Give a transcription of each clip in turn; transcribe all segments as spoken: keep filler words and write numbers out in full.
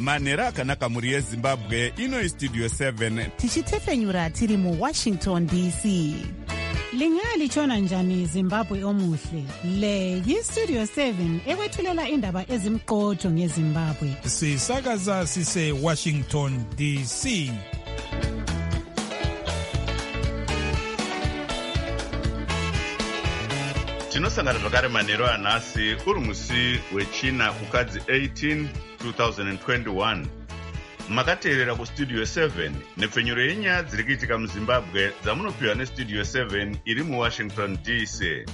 manhero akanaka mhuri yezimbabwe. Ino Studio seven tichitefenyura tiri muWashington D C. Lingalitshona njani Zimbabwe omuhle? Le yiStudio seven ekwethulela indaba ezimqotho ngeZimbabwe. Sisakaza sise Washington D C. tinosangana zvakare manhero anhasi uri musi wechina kukadzi eighteen two thousand twenty-one. Makateerera kuStudio seven nepfenyuro yenyaya dziri kuitika muZimbabwe dzamunopiwa neStudio seven iri muWashington D C.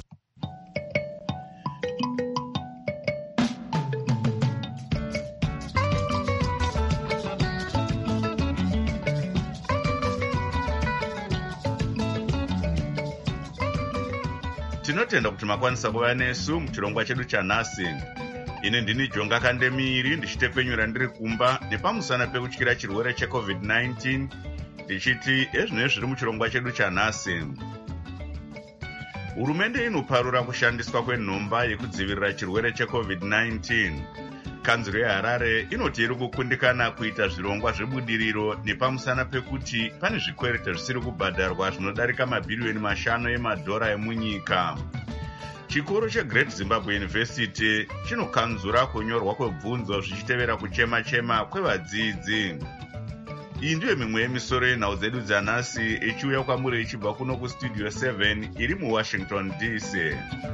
Tinotenda kuti makwanisa kuva nesu muchirongwa chedu chanhasi. Ine ndini Jonga Kandemiri ndichitefenyura ndiri kumba nepamusana pekutyira chirwere checovid nineteen ndichiti ezvino zviri muchirongwa chedu chanhasi. Hurumende inoparura kushandiswa kwenhomba yekudzivirira chirwere checovid nineteen. Kanzuro yeHarare inoti iri kukundikana kuita zvirongwa zvebudiriro nepamusana pekuti pane zvikwereti zvisiri kubhadharwa zvinodarika mabhiriyoni mashanu emadhora emunyika. Chikoro cheGreat Zimbabwe University chinokanzura kunyorwa kwebvunzo zvichitevera kuchema-chema kwevadzidzi. Iyi ndiyo mimwe yemisoro yenhau dzedu dzanhasi ichiuya kwamuri ichibva kuno kuStudio seven iri muWashington D C.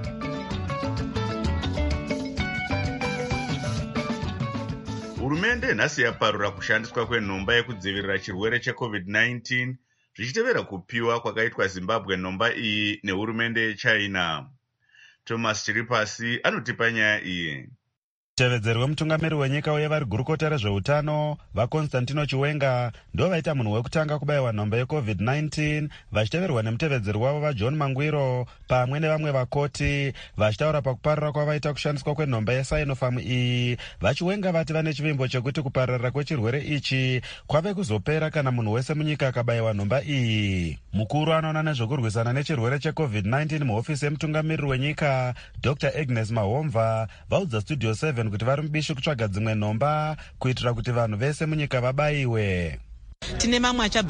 Hurumende nhasi yaparura kushandiswa kwenhomba yekudzivirira chirwere checovid nineteen zvichitevera kupiwa kwakaitwa Zimbabwe nhomba iyi nehurumende yeChina. Thomas Chiripasi anotipa nyaya iyi. Mutevedzeri wemutungamiri wenyika uye vari gurukota rezveutano vaConstantino Chiwenga ndo vaita munhu wekutanga kubayiwa nhomba yecovid nineteen vachiteverwa nemutevedzeri wavo vaJohn Mangwiro pamwe nevamwe vakoti vachitaura pakuparira kwavaita kushandiswa kwenhomba yeSinopharm iyi. VaChiwenga vati vane chivimbo chekuti kupararira kwechirwere ichi kwave kuzopera kana munhu wese munyika akabayiwa nhomba iyi. Mukuru anoona nezvekurwisana nechirwere checovid nineteen muhofisi yemutungamiriri wenyika Doctor Agnes Mahomva vaudza Studio seven kuti vari mubishi kutsvaga dzimwe nhomba kuitira kuti vanhu vese munyika vabayiwe. Tine mamwe achabva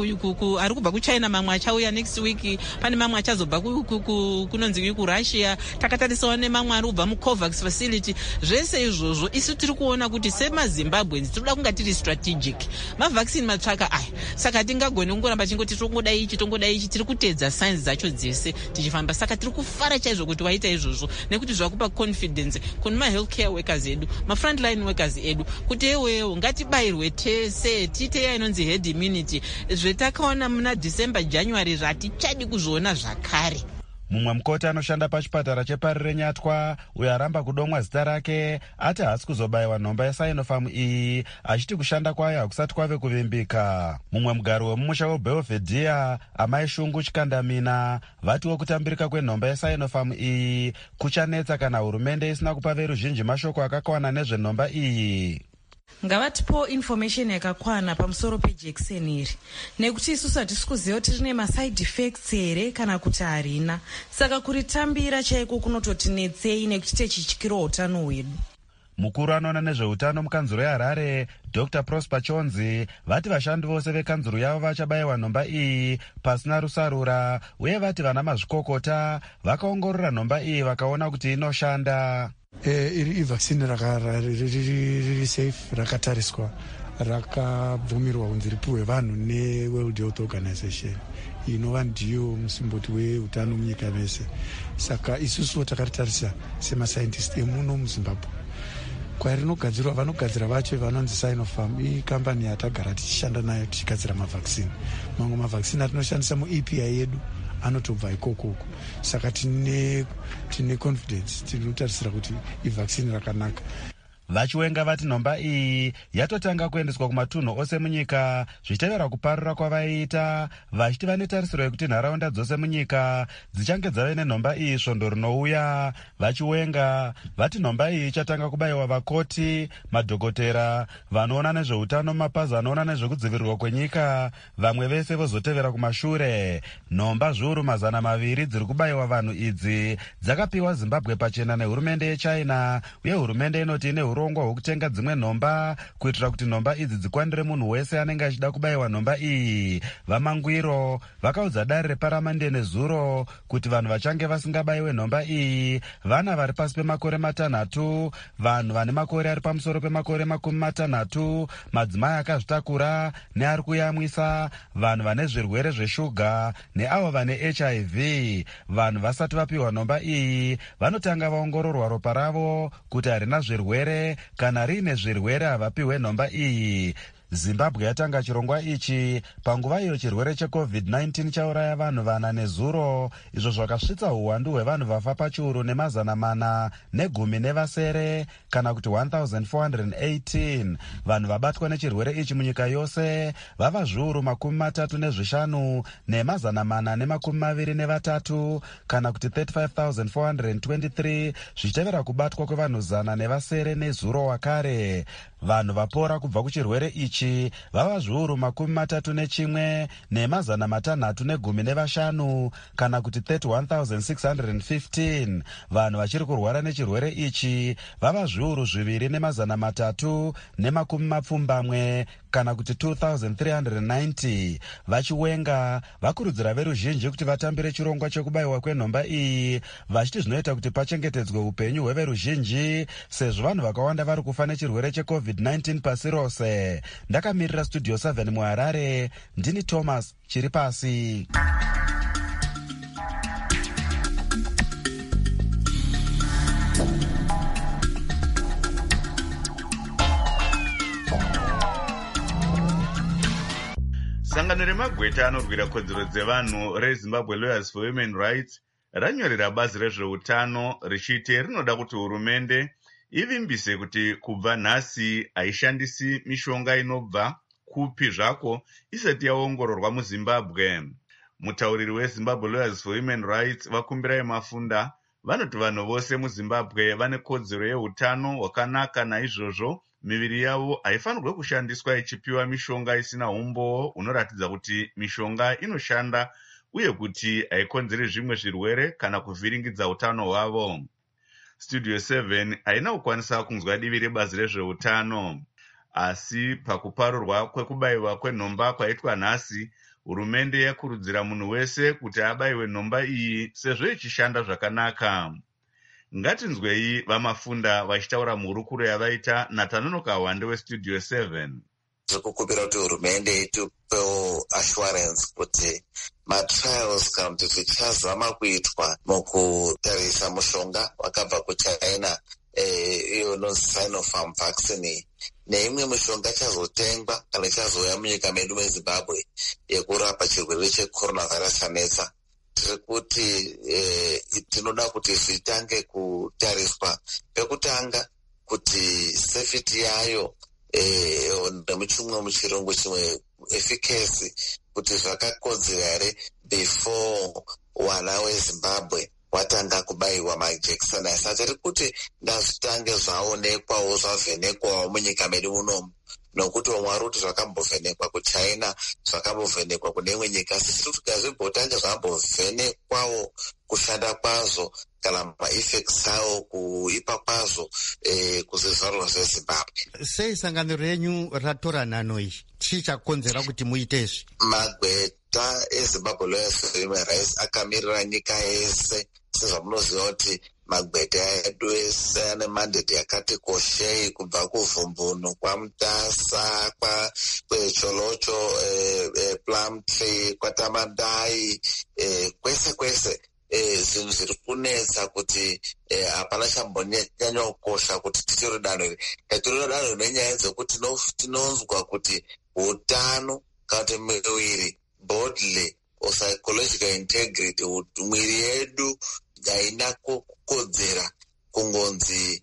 ari kubva kuChina, mamwe achauya next week, pane mamwe achazobva kunonzi kuRussia, takatarisawo nemamwe ari kubva muCovax facility. Zvese izvozvo isu tiri kuona kuti semaZimbabweans tinoda kunga tiri strategic. Mavhaccine matsvaka aya, saka tingagoni kungoramba chingoti tongoda ichi tongoda ichi, tiri kuteedza signs dzacho dzese tichifamba. Saka tiri kufara chaizvo kuti waita izvozvo nekuti zvakupa confidence kune ma-healthcare workers edu, ma-frontline workers edu kuti ewewo ngatibayirwe tese tite inonzi head immunity. Zvetakaona muna December January zvatichadi kuzviona zvakare. Mumwe mukoti anoshanda pachipatara chepari reNyatwa uyo aramba kudomwa zita rake ati haasi kuzobayiwa nhomba yeSinopharm iyi achiti kushanda kwayo hakusati kwave kuvimbika. Mumwe mugari wemumusha weBelvedere Amai Shungu Chikandamina vatiwo kutambirika kwenhomba yeSinopharm iyi kuchanetsa kana hurumende isina kupa veruzhinji mashoko akakwana nezvenhomba iyi. Ngavatipo information yakakwana pamusoro pejekiseni iri nekuti isusu hatisi kuziva kuti rine maside effects here kana kuti harina, saka kuritambira chaiko kunototinetsei nekuti techityirawo utano hwedu. Mukuru anoona nezveutano mukanzuro yeHarare Doctor Prosper Chonzi vati vashandi vose vekanzuro yavo vachabayiwa nhomba iyi pasina rusarura, uye vati vana mazvikokota vakaongorora nhomba iyi vakaona kuti inoshanda. Eh, iri vaccine riri safe, rakatariswa, rakabvumirwa kunzi ripiwe vanhu neWorld Health Organization inova ndiyo musimboti weutano munyika mese. Saka isusu takaritarisa semascientist emuno muZimbabwe. Kwarinogadzirwa vanogadzira vacho vanonzi Sinopharm, ikambani yatagara tichishanda nayo tichigadzira mavaccine. Mamwe mavaccine atinoshandisa muE P I yedu anotobva ikoko. Saka tine tine confidence, tinotarisira kuti ivaccine rakanaka. VaChiwenga vati nhomba iyi yatotanga kuendeswa kumatunhu ose munyika zvichitevera kuparura kwavaiita, vachiti vane tarisiro yekuti nharaunda dzose munyika dzichange dzave nenhomba iyi svondo rinouya. VaChiwenga vati nhomba iyi ichatanga kubayiwa vakoti, madhokotera, vanoona nezveutano, mapazi anoona nezvekudzivirirwa kwenyika, vamwe vese vozotevera kumashure. Nhomba zviuru mazana maviri dziri kubayiwa vanhu idzi dzakapiwa Zimbabwe pachena nehurumende yeChina, uye hurumende inoti ine urongwa hwekutenga dzimwe nhomba kuitira kuti nhomba idzi dzikwanire munhu wese anenge achida kubayiwa nhomba iyi. Vamangwiro vakaudza dare reparamende nezuro kuti vanhu vachange vasingabayiwe nhomba iyi vana vari pasi pemakore matanhatu, vanhu vane makore ari pamusoro pemakore makumi matanhatu, madzimai akazvitakura neari kuyamwisa, vanhu vane zvirwere zveshuga neavo vane H I V. Vanhu vasati vapiwa nhomba iyi vanotanga vaongororwa ropa ravo kuti harina zvirwere, kana riine zvirwere havapiwe nhomba iyi. Zimbabwe yatanga chirongwa ichi panguva iyo chirwere checovid nineteen chauraya vanhu vana nezuro, izvo zvakasvitsa uwandu hwevanhu vafa pachiuru nemazana mana negumi nevasere, kana kuti one thousand four hundred eighteen. Vanhu vabatwa nechirwere ichi munyika yose vava zviuru makumi matatu nezvishanu nemazana mana nemakumi maviri nevatatu, kana kuti thirty-five thousand four hundred twenty-three, zvichitevera kubatwa kwevanhu zana nevasere nezuro wakare. Vanhu vapora kubva kuchirwere ichi vava zviuru makumi matatu nechimwe nemazana matanhatu negumi nevashanu, kana kuti thirty-one thousand six hundred fifteen. Vanhu vachiri kurwara nechirwere ichi vava zviuru zviviri nemazana matatu nemakumi mapfumbamwe, kana kuti two thousand three hundred ninety. Vachiwenga vakurudzira veruzhinji kuti vatambire chirongwa chekubayiwa kwenhomba iyi, vachiti zvinoita kuti pachengetedzwe upenyu hweveruzhinji, sezvo vanhu vakawanda vari kufa nechirwere checovid nineteen pasi rose. Ndakamirira studio seven muHarare, ndini Thomas Chiripasi. Sangano remagweta anorwira kodzero dzevanhu reZimbabwe Lawyers for Human Rights ranyorera bazi rezveutano richiti rinoda kuti hurumende ivimbise kuti kubva nhasi haishandisi mishonga inobva kupi zvako isati yaongororwa muZimbabwe. Mutauriri weZimbabwe Lawyers for Human Rights Vakumbirai Mafunda vanoti vanhu vose muZimbabwe vane kodzero yeutano hwakanaka, naizvozvo miviri yavo haifanirwe kushandiswa ichipiwa mishonga isina umbowo unoratidza kuti mishonga inoshanda uye kuti haikonzeri zvimwe zvirwere kana kuvhiringidza utano hwavo. Studio seven haina kukwanisa kunzwa divi rebazi rezveutano, asi pakuparurwa kwekubayiwa kwenhomba kwaitwa nhasi, hurumende yakurudzira munhu wese kuti abayiwe nhomba iyi sezvo ichishanda zvakanaka. Ngatinzwei Vamafunda vachitaura muhurukuro yavaita naTanonoka Wande weStudio seven. Zvekukubira kuti hurumende itipewo assurance kuti matrials kana kuti zvichazama kuitwa mukutarisa mushonga wakabva kuChina iyo inonzi Sinopharm vaccine neimwe mishonga ichazotengwa kana ichazouya munyika medu meZimbabwe yekurapa chirwere checoronavirus chanetsa. Tiri kuti eh, tinoda kuti zvitange kutariswa pekutanga kuti safety yayo eh, nemuchimwe muchirungu chimwe efficacy kuti zvakakodzera here before wana weZimbabwe watanga kubayiwa majekiseni. Asi tiri kuti ngazvitange zvaonekwawo zvavhenekwawo munyika medu munomu, nokuti wamwari kuti zvakambovhenekwa kuChina, zvakambovhenekwa kune imwe nyika. Sisi kuti ngazvimbotanga zvambovhenekwawo kushanda kwazvo kana maeffects awo kuipa kwazvo eh, kuzvizvarwa zveZimbabwe. Sei sangano renyu ratora nhano iyi? Chii chakonzera kuti muite izvi? Magweta eZimbabwe Lawyers for Human Rights akamirira nyika yese. Sezvamunoziva kuti magweta edu ese ane mandate yakati koshei, kubva kuvhumbunu kwaMutasa, kwecholocho, eh, eh, Plumtree, kwaTamadai, eh, kwese kwese zvinhu zviri kunetsa kuti hapana chambonyanya kukosha kuti tichiri danho iri. Tiri danho nenyaya dzekuti tinonzwa kuti utano kana kuti miviri bodily or psychological integrity, mwiri yedu haina kukodzera kungonzi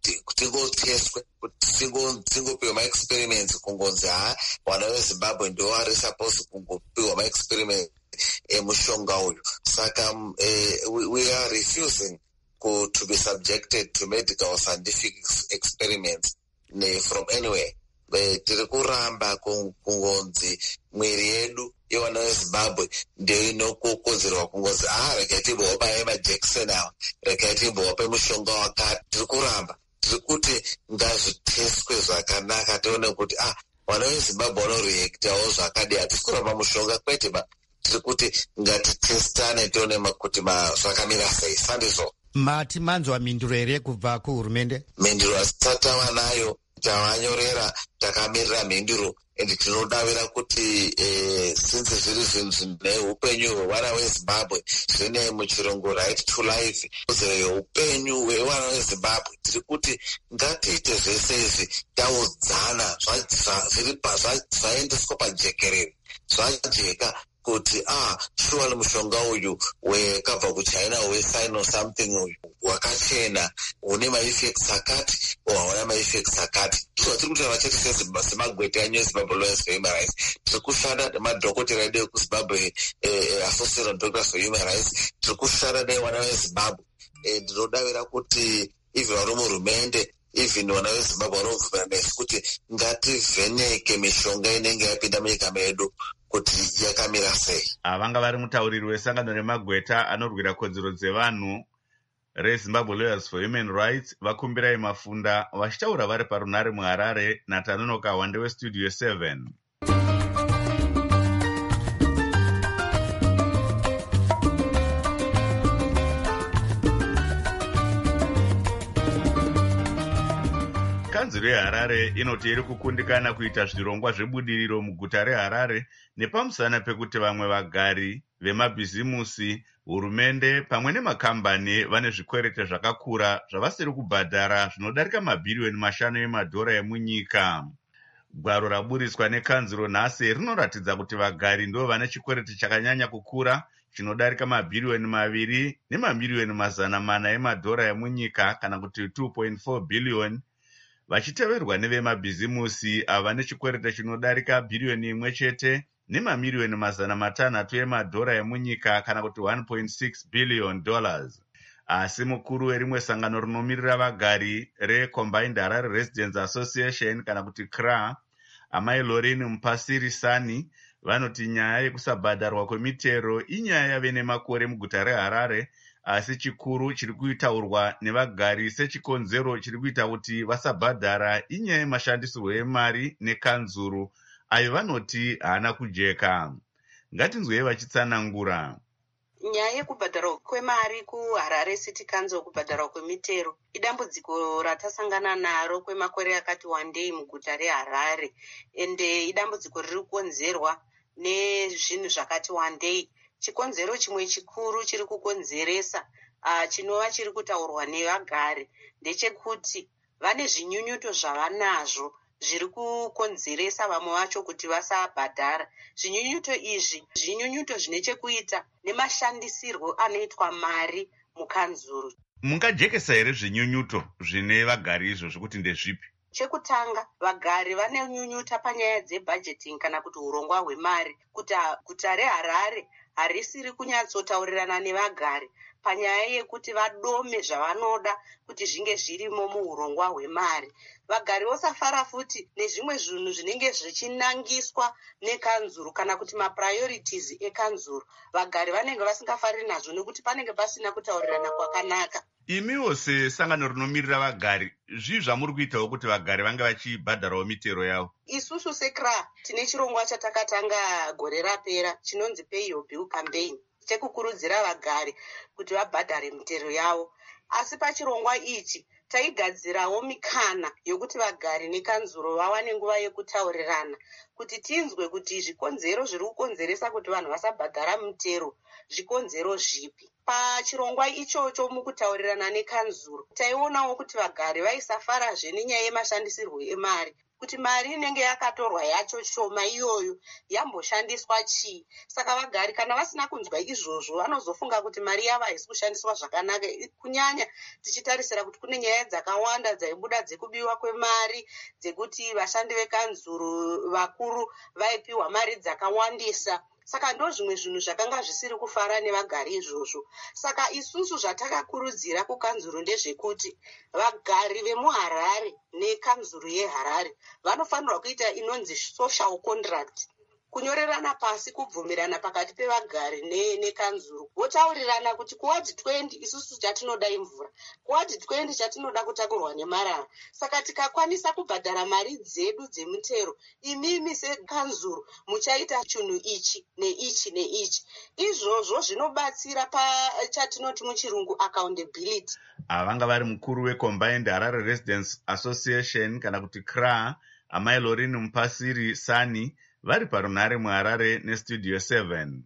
tingoteswe, tingopiwa maexperiments kungonzi ha wana weZimbabwe ndio ari supposed kungopiwa maexperiments emushonga uyu. Saka uh, we, we are refusing to, to be subjected to medical scientific experiments ne, from anywhere. Tiri kuramba kungonzi mwiri yedu yewana weZimbabwe ndio inokokodzerwa kungonzi ah rekai timbopa majekiseni awa, rekai timbopa mushonga wakati. Tiri kuramba tiri kuti ngazviteswe zvakanaka tione kuti ah vana vezimbabwe vanoreactawo zvakadii. hatisi kuramba mushonga kwete ba, tiri kuti ngatitestane tione kuti zvakamira sei. sandizvo mati manzwa minduro here kubva kuhurumende? minduro hasisati tava nayo, tavanyorera, takamirira mhinduro, ende tinodavira kuti eh, since zviri zvinhu zvine upenyu hwevana vezimbabwe zvine muchirungu right to life, kodzero yeupenyu hwevana vezimbabwe, tiri kuti ngatiite zvese izvi taudzana zvaendeswa pajekerere zvajeka kuti ah shuwali mushonga uyu wakabva kuchina wesign something uyu wakachena une maeffects akati hauna maeffects akati. so tiri kutaura chete semagwete anyu ezimbabwe lawyers for human rights, tiri kushanda nemadhokotera edu ekuzimbabwe association of doctors for human rights, tiri kushanda nevana vezimbabwe. ndinodavira kuti even vari muhurumende, even vana vezimbabwe vanovhumira nesu kuti ngativheneke mishonga inenge yapinda munyika medu kuti yakamira sei. vanga vari mutauriri wesangano remagweta anorwira kodzero dzevanhu rezimbabwe lawyers for human rights vakumbirai mafunda vachitaura vari parunare muharare natanonoka wande westudio seven. kanzuro yeharare inoti iri kukundikana kuita zvirongwa zvebudiriro muguta reharare nepamusana pekuti vamwe vagari vemabhizimusi, hurumende pamwe nemakambani vane zvikwerete zvakakura zvavasiri kubhadhara zvinodarika mabhiriyoni mashanu emadhora emunyika. Gwaro raburiswa nekanzuro nhasi rinoratidza kuti vagari ndo vane chikwerete chakanyanya kukura chinodarika mabhiriyoni maviri nemamiliyoni mazana mana emadhora emunyika kana kuti two point four billion, vachiteverwa nevemabhizimusi ava nechikwerete chinodarika bhiriyoni imwe chete nemamiliyoni mazana matanhatu emadhora emunyika kana kuti one point six billion dollars. Asi mukuru werimwe sangano rinomirira vagari reCombined Harare Residents Association kana kuti C R A, Amai Lorini Mpasirisani, vanoti nyaya yekusabhadharwa kwemitero inyaya yave nemakore muguta reHarare, asi chikuru chiri kuitaurwa nevagari sechikonzero chiri kuita kuti vasabhadhara inyaya yemashandisirwo emari nekanzuru ayo vanoti haana kujeka. Ngatinzwei vachitsanangura. Nyaya yekubhadharwa kwemari kuHarare City Council, kubhadharwa kwemitero idambudziko ratasangana naro kwemakore akati wandei muguta reHarare, ende idambudziko riri kukonzerwa nezvinhu zvakati wandei. Chikonzero chimwe chikuru chiri kukonzeresa uh, chinova chiri kutaurwa nevagari ndechekuti vane zvinyunyuto zvavanazvo zviri kukonzeresa vamwe vacho kuti vasabhadhara. Zvinyunyuto izvi zvinyunyuto zvine chekuita nemashandisirwo anoitwa mari mukanzuru. Mungajekesa here zvinyunyuto zvine vagari izvozvo kuti ndezvipi? Chekutanga, vagari vane nyunyuta panyaya dzebudgeting kana kuti urongwa hwemari, kuti guta reHarare harisiri kunyatsotaurirana nevagari panyaya yekuti vadome zvavanoda kuti zvinge zvirimo muurongwa hwemari. Vagari vosafara futi nezvimwe zvinhu zvinenge zvichinangiswa nekanzuru kana kuti mapriorities ekanzuru. Vagari vanenge vasingafariri nazvo nekuti panenge pasina kutaurirana kwakanaka. Imiwo sesangano rinomirira vagari, zvii zvamuri kuitawo kuti vagari vange vachibhadharawo mitero yavo? Isusu se C R A tine chirongwa chatakatanga gore rapera chinonzi Pay Your Bill Campaign, chekukurudzira vagari kuti vabhadhare mitero yavo. Asi pachirongwa ichi taigadzirawo mikana yokuti vagari nekanzuro vawane nguva yekutaurirana kuti tinzwe kuti zvikonzero zviri kukonzeresa kuti vanhu vasabhadhara mitero zvikonzero zvipi. Pachirongwa ichocho mukutaurirana nekanzuro taionawo kuti vagari vaisafarazve nenyaya yemashandisirwo emari, kuti mari inenge yakatorwa yacho shoma iyoyo yamboshandiswa chii. Saka vagari kana vasina kunzwa izvozvo vanozofunga kuti mari yavo haisi kushandiswa zvakanaka, kunyanya tichitarisira kuti kune nyaya dzakawanda dzaibuda dzekubiwa kwemari, dzekuti vashandi vekanzuro vakuru vaipiwa mari dzakawandisa. Saka ndo zvimwe zvinhu zvakanga zvisiri kufara nevagari izvozvo. Saka isusu zvatakakurudzira kukanzuro ndezvekuti vagari vemuHarare nekanzuro yeHarare vanofanirwa kuita inonzi social contract, kunyorerana pasi kubvumirana pakati pevagari nekanzuru, votaurirana kuti kuwadhi twendi isusu chatinoda imvura, kuwadhi twendi chatinoda kutakurwa nemarara. Saka tikakwanisa kubhadhara mari dzedu dzemutero, imimi sekanzuru muchaita chinhu ichi neichi neichi. Izvozvo zvinobatsira pachatinoti muchirungu accountability. Avanga vari mukuru weCombined Harare Residents Association kana kuti C R A, Amai Lorini Mupasiri Sani, vari parunhare muHarare neStudio seven.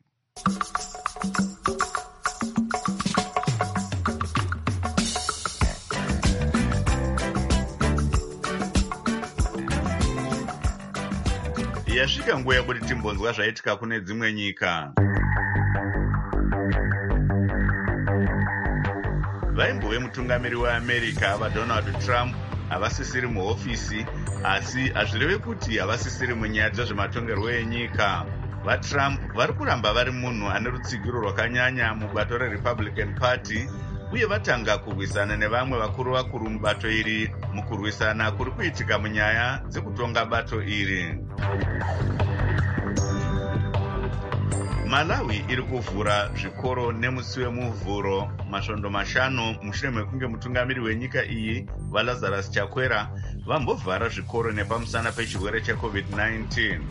Yasvika nguva yekuti timbonzwa zvaitika kune dzimwe nyika. Vaimbove mutungamiri weAmerica vaDonald Trump havasisiri muhofisi, asi hazvireve kuti havasisiri munyaya dzezvematongerwo enyika. VaTrump vari kuramba vari munhu ane rutsigiro rwakanyanya mubato reRepublican Party, uye vatanga kurwisana nevamwe vakuru vakuru mubato iri mukurwisana kuri kuitika munyaya dzekutonga bato iri. Malawi iri kuvhura zvikoro nemusi wemuvhuro masvondo mashanu mushure mekunge mutungamiri wenyika iyi vaLazarus Chakwera vambovhara zvikoro nepamusana pechirwere checovid nineteen.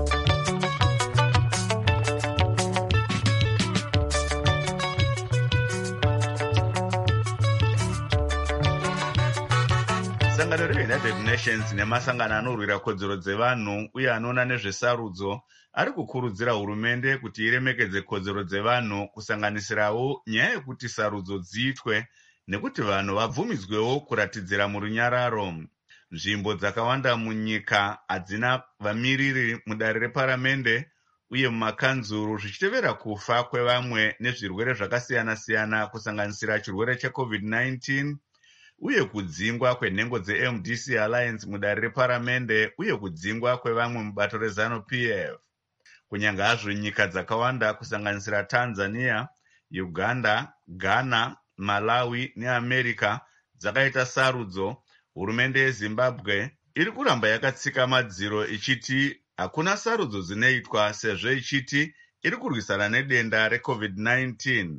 Sangano reUnited Nations nemasangano anorwira kodzero dzevanhu uye anoona nezvesarudzo ari kukurudzira hurumende kuti iremekedze kodzero dzevanhu, kusanganisirawo nyaya yekuti sarudzo dziitwe nekuti vanhu vabvumidzwewo kuratidzira murunyararo. Nzvimbo dzakawanda munyika hadzina vamiriri mudare reparamende uye mumakanzuru, zvichitevera kufa kwevamwe nezvirwere zvakasiyana-siyana kusanganisira chirwere checovid nineteen uye kudzingwa kwenhengo dzeM D C Alliance mudare reparamende uye kudzingwa kwevamwe mubato reZanu-P F. Kunyanga hazvo nyika dzakawanda kusanganisira Tanzania, Uganda, Ghana, Malawi neAmerica dzakaita sarudzo, hurumende yeZimbabwe iri kuramba yakatsika madziro ichiti hakuna sarudzo dzinoitwa sezvo ichiti iri kurwisana nedenda recovid nineteen.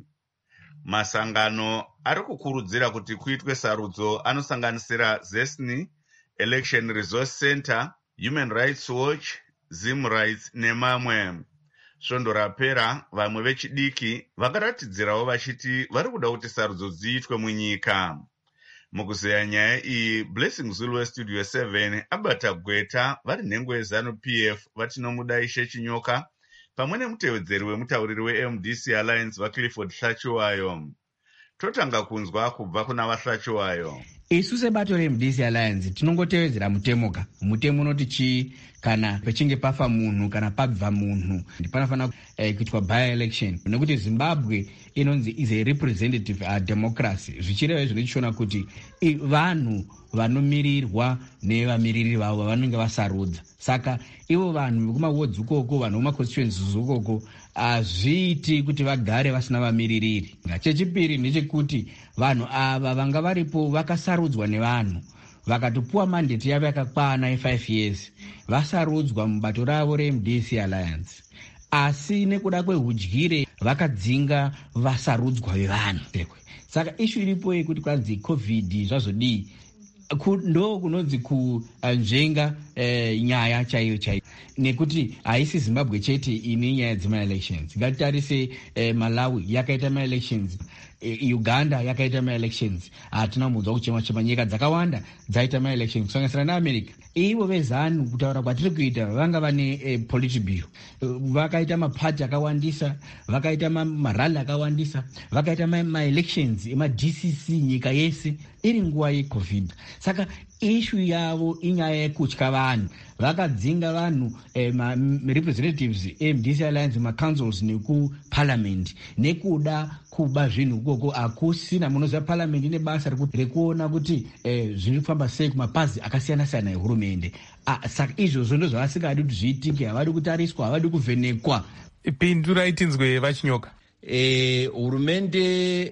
Masangano ari kukurudzira kuti kuitwe sarudzo anosanganisira ZESNI, Election Resource Center, Human Rights Watch, Zim Rights nemamwe. Svondo rapera vamwe vechidiki vakaratidzirawo vachiti vari kuda kuti sarudzo dziitwe munyika. Mukuzeya nyaya iyi, Blessing Zulu weStudio seven abata gweta vari nhengo yeZanu-P F vatinomuda Ishe Chinyoka pamwe nemutevedzeri wemutauriri weM D C Alliance vaClifford Hlachiwayo. Totanga kunzwa kubva kuna vaHlachiwayo. Isu sebato reM D C Alliance tinongotevedzera mutemoka. Mutemo unoti chii kana pechinge pafa munhu kana pabva munhu panofanira eh, kuitwa by election, nekuti Zimbabwe inonzi is a representative uh, democracy, zvichireva izvo zvichiona kuti vanhu vanomirirwa nevamiriri vavo vanenge vasarudza. Saka ivo vanhu vekumawards ukoko, vanhu vekumaconstituencies ukoko hazviiti kuti vagare vasina vamiririri. Chechipiri ndechekuti vanhu ava vanga varipo vakasarudzwa nevanhu vakatopuwa mandate yavo yakakwana ye5 years, vasarudzwa mubato ravo reM D C Alliance, asi nekuda kwehudyire vakadzinga vasarudzwa vevanhu. Saka ishu iripo yekuti kwanzi covid zvazodii ndo kunonzi kunzvenga eh, nyaya chaiyo chaiyo, nekuti haisi Zimbabwe chete ine nyaya dzema-elections. Ngatitarise eh, Malawi yakaita ma-elections, eh, Uganda yakaita ma-elections, hatina mudzwa kuchema chema. Nyika dzakawanda dzaita ma-elections kusanganisira naAmerica. Ivo vezanu kutaura kwatiri kuita vanga vane eh, politburo, vakaita mapati akawandisa, vakaita marali akawandisa, vakaita ma-elections ema-D C C nyika yese iri nguva yecovid. Saka ishu yavo inyaya yekutya vanhu, vakadzinga vanhu eh, representatives eM D C Alliance macouncils nekuparliament nekuda kuba zvinhu ukoko. Hakusina munoziva parliament ine basa rekuona kuti eh, zviri kufamba sei kumapazi akasiyana-siyana ehurumende. Ah, saka izvozvo ndo zvavasingadi kuti zviitike, havadi kutariswa, havadi kuvhenekwa. Pindura itinzwe vaChinyoka. Eh, hurumende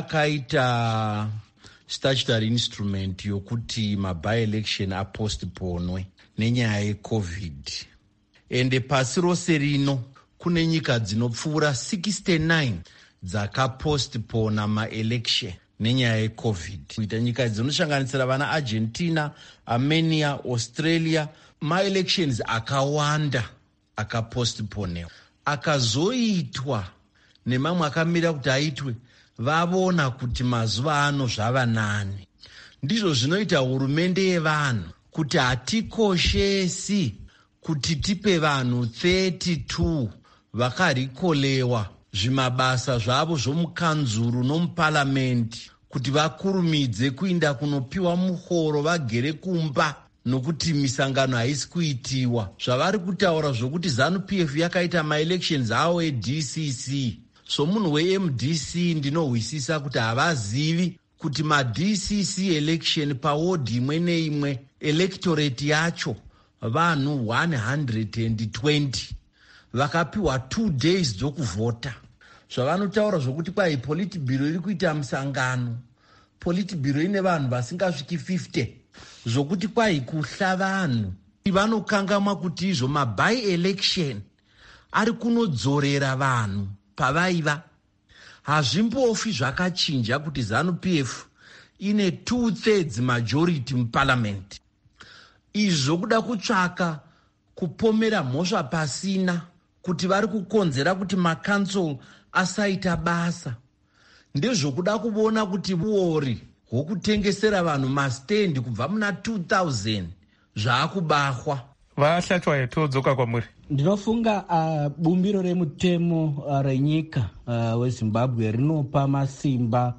yakaita statutory instrument yokuti maby election apostponwe nenyaya yecovid. ende pasi rose rino kune nyika dzinopfuura sixty-nine dzakapostpona maelection nenyaya yecovid. Kuita nyika dzinosanganisira vana Argentina, Armenia, Australia, maelections akawanda akapostponewa. Akazoitwa nemamwe akamira kuti aitwe, vavona kuti mazuva ano zvava nani. Ndizvo zvinoita hurumende yevanhu kuti hatikoshesi kuti tipe vanhu thirty-two vakarikolewa zvimabasa zvavo zvomukanzuru nomuparamende kuti vakurumidze kuinda kunopiwa muhoro vagere kumba nokuti misangano haisi kuitiwa. Zvavari kutaura zvokuti ZANU-P F yakaita maelections awo eD C C. So munhu we-M D C ndinohwisisa kuti havazivi kuti ma-D C C election pawodi imwe neimwe electorate yacho vanhu one hundred twenty vakapiwa two days dzokuvhota. Zvavanotaura zvokuti kwai politbiro iri kuita musangano, politbiro ine vanhu vasingasviki fifty, zvokuti kwai kuhla vanhu. Vanokangamwa kuti izvo maby election ari kunodzorera vanhu pavaiva. Hazvimbofi zvakachinja kuti ZANU-P F ine two thirds majority muparliament. Izvo kuda kutsvaka kupomera mhosva pasina kuti vari kukonzera kuti makansel asaita basa. Ndezvokuda kuona kuti uori hwokutengesera vanhu mastendi kubva muna two thousand zvaakubahwa. Vashatwa yatodzoka kwamuri. Ndinofunga uh, bumbiro remutemo uh, renyika uh, weZimbabwe rinopa masimba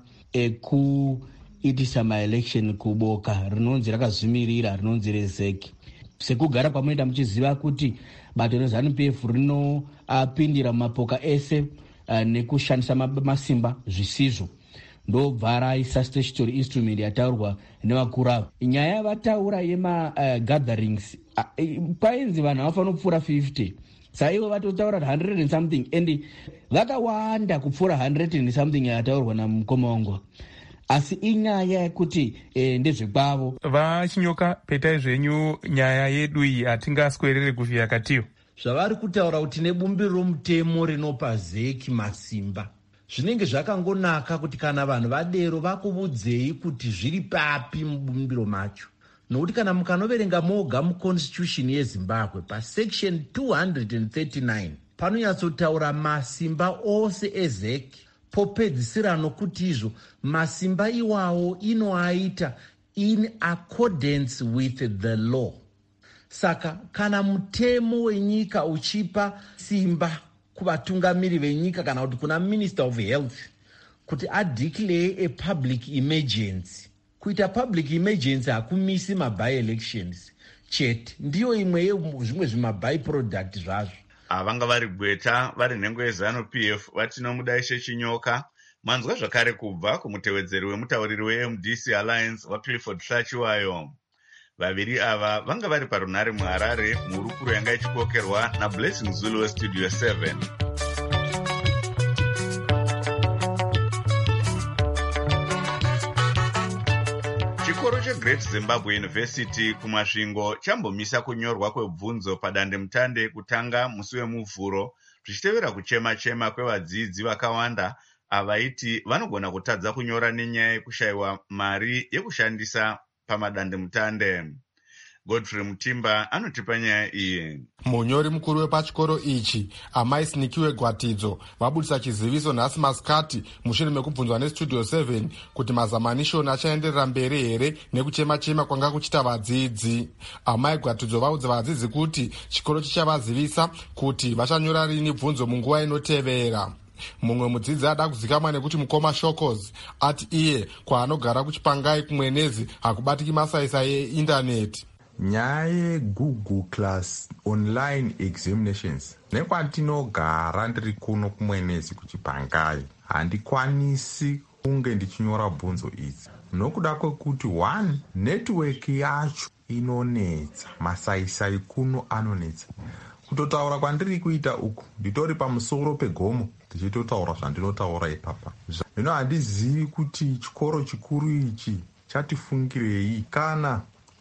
ekuitisa maelection kuboka rinonzi rakazvimirira rinonzi rezeki. Sekugara pamunoita muchiziva kuti bato reZANU-P F rinopindira uh, mumapoka ese uh, nekushandisa masimba zvisizvo. Ndobva raisa statutory instrument yataurwa nevakuru avo. Nyaya yavataura yema uh, gatherings uh, painzi vanhu havafanira kupfuura fifty. Saivo vatotaura one hundred and something and vakawanda kupfuura one hundred and something yataurwa naMukomongwa. Asi inyaya yekuti eh, ndezvekwavo. Vachinyoka petai zvenyu nyaya yedu iyi hatingaswerere kufika katiyo. Zvavari kutaura kuti nebumbiro romutemo rinopa zeki masimba. Zvinenge zvakangonaka kuti kana vanhu vadero vakuvudzei kuti zviri papi mubumbiro macho. Nokuti kana mukanoverenga moga muconstitution yeZimbabwe pasection two hundred thirty-nine panonyatsotaura masimba ose ezeki. Popedzisira nokuti izvo masimba iwawo inoaita in accordance with the law. Saka kana mutemo wenyika uchipa simba kuvatungamiri venyika kana kuti kuna minister of health kuti adeclare a public emergency. Kuita public emergency hakumisi maby elections chete, ndiyo imwe zvimwe zvimaby product zvazvo. Avanga vari gweta vari nhengo yeZANU-P F vatinomudaishe Chinyoka. Manzwa zvakare kubva kumutevedzeri wemutauriri we-M D C Alliance waClifford Hlachiwayo. Vaviri ava vanga vari parunhare muHarare muhurukuro yanga ichikokerwa naBlessing Zulu weStudio seven. Chikoro cheGreat Zimbabwe University kumasvingo chambomisa kunyorwa kwebvunzo padandemutande kutanga musi wemuvhuro zvichitevera kuchema-chema kwevadzidzi vakawanda avaiti vanogona kutadza kunyora nenyaya yekushayiwa mari yekushandisa pamadandemutande. Godfrey Mutimba anotipa nyaya iyi. Munyori mukuru wepachikoro ichi Amai Sinikiwe Gwatidzo vabudisa chiziviso nhasi masikati mushure mekubvunzwa neStudio seven kuti mazamanishoni achaenderera mberi here nekuchema-chema kwanga kuchita vadzidzi. Amai Gwatidzo vaudza vadzidzi kuti chikoro chichavazivisa kuti vachanyora rini bvunzo munguva inotevera. Mumwe mudzidzi ada kuzikamwa nekuti Mukoma Shokos ati iye kwaanogara kuchipangai kumwenezi hakubatiki masaisai eindaneti. Nyaya yeGoogle Class online examinations nekwatinogara ndiri kuno kumwenezi kuchipangai handikwanisi kunge ndichinyora bvunzo idzi nokuda kwekuti one network yacho inonetsa, masaisai kuno anonetsa. Kutotaura kwandiri kuita uku nditori pamusoro pegomo ndichitotaura zvandinotaura ipapa. Zvino handizivi kuti chikoro chikuru ichi chatifungirei kana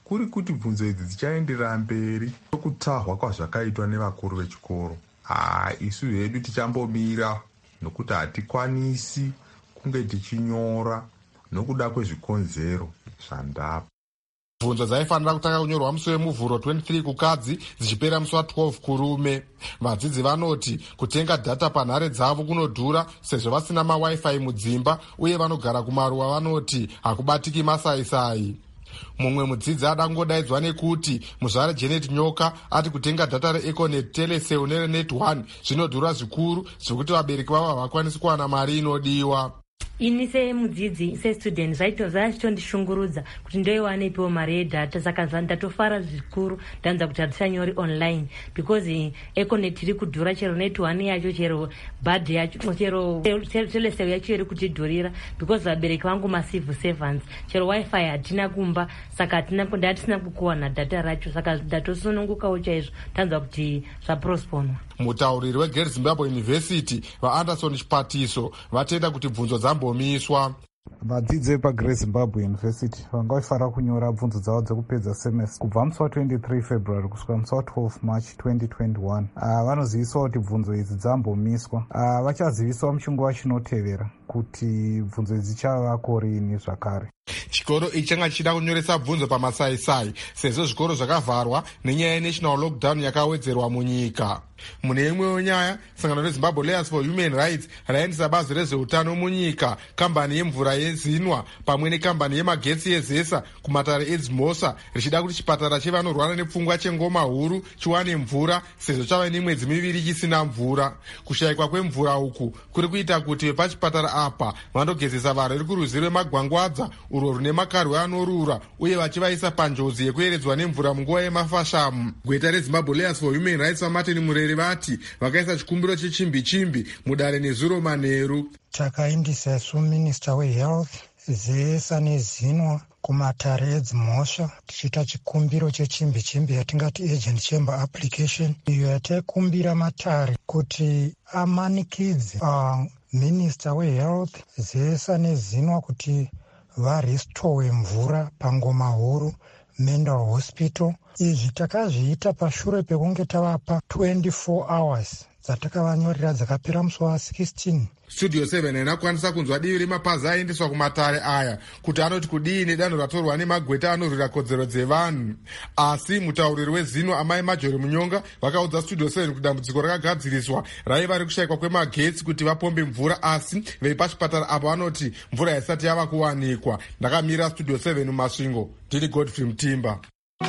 kuri kuti bvunzo idzi dzichaenderera mberi nokutahwa kwazvakaitwa nevakuru vechikoro. haa isu hedu tichambomira nokuti hatikwanisi kunge tichinyora nokuda kwezvikonzero zvandapa. bvunzo dzaifanira kutanga kunyorwa musi wemuvhuro twenty-three kukadzi dzichipera musi wa12 kurume. vadzidzi vanoti kutenga dhata panhare dzavo kunodhura sezvo vasina mawifi mudzimba uye vanogara kumaruwa. vanoti hakubatiki masaisai. mumwe mudzidzi adangodaidzwa nekuti muzvare Janet Nyoka ati kutenga dhata reEconet, Telecel nereNet one zvinodhura zvikuru zvekuti vabereki vavo havakwanisi kuwana mari inodiwa. ini semudzidzi sestudent zvaichitondishungurudza kuti ndoiwanepiwo mari yedhata, saka ndatofara zvikuru ndanza kuti hatichanyori online because Econet iri kudhura, chero Net one yacho, chero bhadhi yacho, chero Telecel yacho iri kutidhurira because vabereki vangu macivil servants, chero wifi hatina kumba, saka ndatisina kukuwana dhata racho, saka ndatosunungukawo chaizvo tanzwa kuti zvaprosponwa. mutauriri weGreat Zimbabwe University vaAnderson Chipatiso vatenda kuti bvunzo dzambomiswa. vadzidzi vepaGreat Zimbabwe University vangaifara kunyora bvunzo dzavo dzekupedza semester kubva musi wa23 February kusvika musi wa12 March twenty twenty-one. uh, vanoziviswa kuti bvunzo idzi dzambomiswa. uh, vachaziviswa muchinguva chinotevera kuti bvunzo idzi dzichavako rini zvakare. chikoro ichi changa chichida kunyoresa bvunzo pamasaisai sezvo zvikoro zvakavharwa nenyaya yenational lockdown yakawedzerwa munyika. mune imwewo nyaya, sangano reZimbabwe Lawyers for Human Rights raendesa bazi rezveutano munyika, kambani yemvura yeZinwa pamwe nekambani yemagetsi yeZesa kumatare eDzimosa richida kuti chipatara chevanorwara nepfungwa chengoma huru chiwane mvura sezvo chava nemwedzi miviri chisina mvura. kushayikwa kwemvura uku kuri kuita kuti vepachipatara apa vandogezesa varwere kurwizi rwemagwangwadza urwo rune makarwi anorura uye vachivaisa panjodzi yekueredzwa nemvura munguva yemafashamu. gweta reZimbabwe Lawyers for Human Rights vaMartin Murere vati vakaisa chikumbiro chechimbi chimbi mudare nezuro manheru. takaindisa isu minista wehealth Zesa neZinwa kumatare edzimhosva tichiita chikumbiro chechimbi chimbi yatingati agent chamber application, iyo yataikumbira matare kuti amanikidze uh, minista wehealth Zesa neZinwa kuti varestowe mvura pangoma huru Mental Hospital. izvi takazviita pashure pekunge tavapa twenty-four hours dzatakavanyorera dzakapera musi wa sixteen. Studio seven inakwanisa kunzwa divi remapazi aendeswa kumatare aya kuti anoti kudii nedanho ratorwa nemagweta anorwira kodzero dzevanhu. asi mutauriri weZinwa amai Majori Munyonga vakaudza Studio seven kuti dambudziko rakagadziriswa raiva rekushayikwa kwemagetsi kuti vapombe mvura, asi veipachipatara apa vanoti mvura haisati yava kuwanikwa. ndakamira Studio seven mumasvingo, ndini Godfrey Mutimba.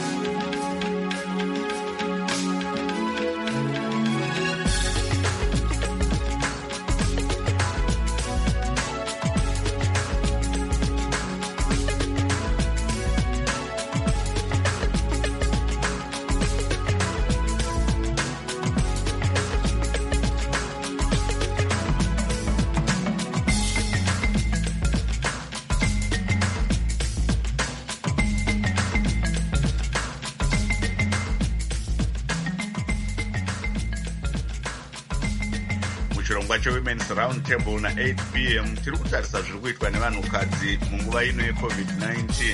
chirongwa chewomen's round table na-eight p m tiri kutarisa zviri kuitwa nevanhukadzi munguva ino yecovid nineteen.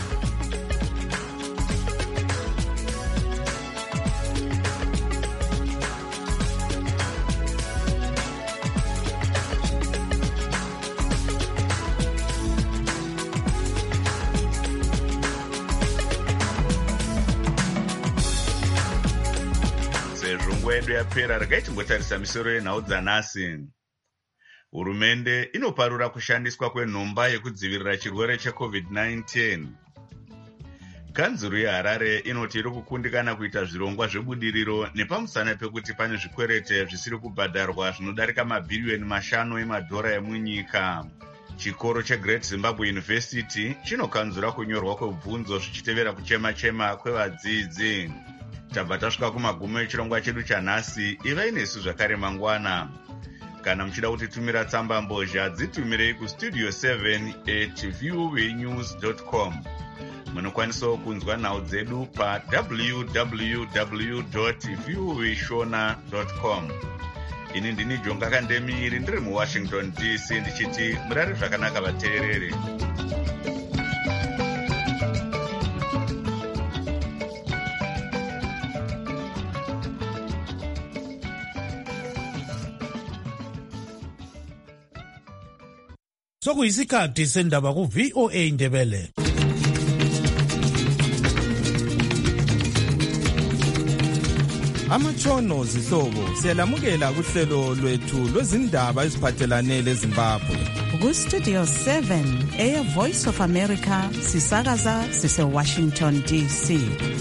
Ngwedu yapera regai timbotarisa misoro yenhau dzanhasi. Hurumende inoparura kushandiswa kwenhomba yekudzivirira chirwere checovid nineteen. Kanzuru yeHarare inoti iri kukundikana kuita zvirongwa zvebudiriro nepamusana pekuti pane zvikwerete zvisiri kubhadharwa zvinodarika mabhiriyoni mashanu emadhora emunyika. Chikoro cheGreat Zimbabwe University chinokanzura kunyorwa kwebvunzo zvichitevera kuchema-chema kwevadzidzi. Tabva tasvika kumagumo echirongwa chedu chanhasi. Ivai nesu zvakare mangwana. Kana muchida kutitumira tsamba mbozha dzitumirei kustudio seven at viewnews dot com. Munokwanisawo kunzwa nhau dzedu pa w w w dot viewshona dot com. Ini ndini Jonga Kandemiri ndiri muWashington D C ndichiti murare zvakanaka vateereri. sokuyisikhathi sendaba ku-V O A Ndebele. Amatshono zihlobo siyalamukela kuhlelo lwethu lwezindaba eziphathelane leZimbabwe. Ku-Studio seven eya Voice of America sisakaza sise-Washington D C.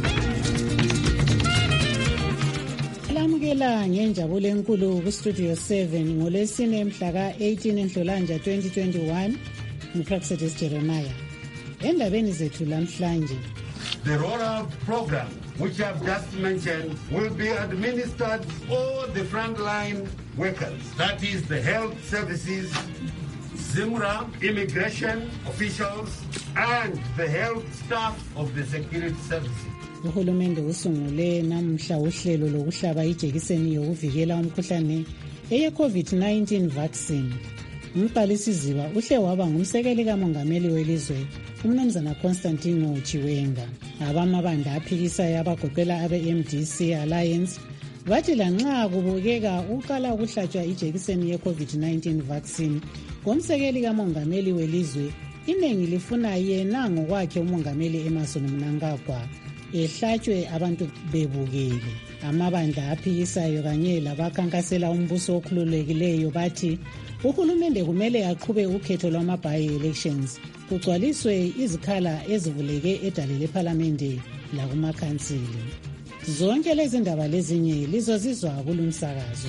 Lamukela ngenjabulo enkulu ku-Studio seven ngolwesine mhla ka-eighteen Nhlolanja twenty twenty-one nguPraxedis Jeremiah. Endabeni zethu lamhlanje. The rollout program, which I've just mentioned, will be administered all the frontline workers. That is the health services, ZIMRA, immigration officials, and the health staff of the security services. Uhulumende usungule namhla uhlelo lokuhlaba ijekiseni yokuvikela umkhuhlane eye COVID nineteen vaccine. Umqalisiziba uhle waba ngumsekeli kamongameli welizwe umnumzana Constantino Chiwenga. Abamabandla aphikisayo abagoqela abe-M D C Alliance bathi lanxa kubukeka uqala ukuhlatshwa ijekiseni ye-COVID nineteen vaccine ngomsekeli kamongameli welizwe, iningi lifuna yena ngokwakhe umongameli Emmerson Mnangagwa ehlatshwe abantu bebukele. Amabandla aphikisayo kanye labakhankasela umbuso okhululekileyo bathi uhulumende kumele aqhube ukhetho lwama-by-elections kugcwaliswe izikhala ezivuleke edale lephalamende lakumakhansili. Zonke lezi ndaba lezinye lizozizwa kulumsakazo.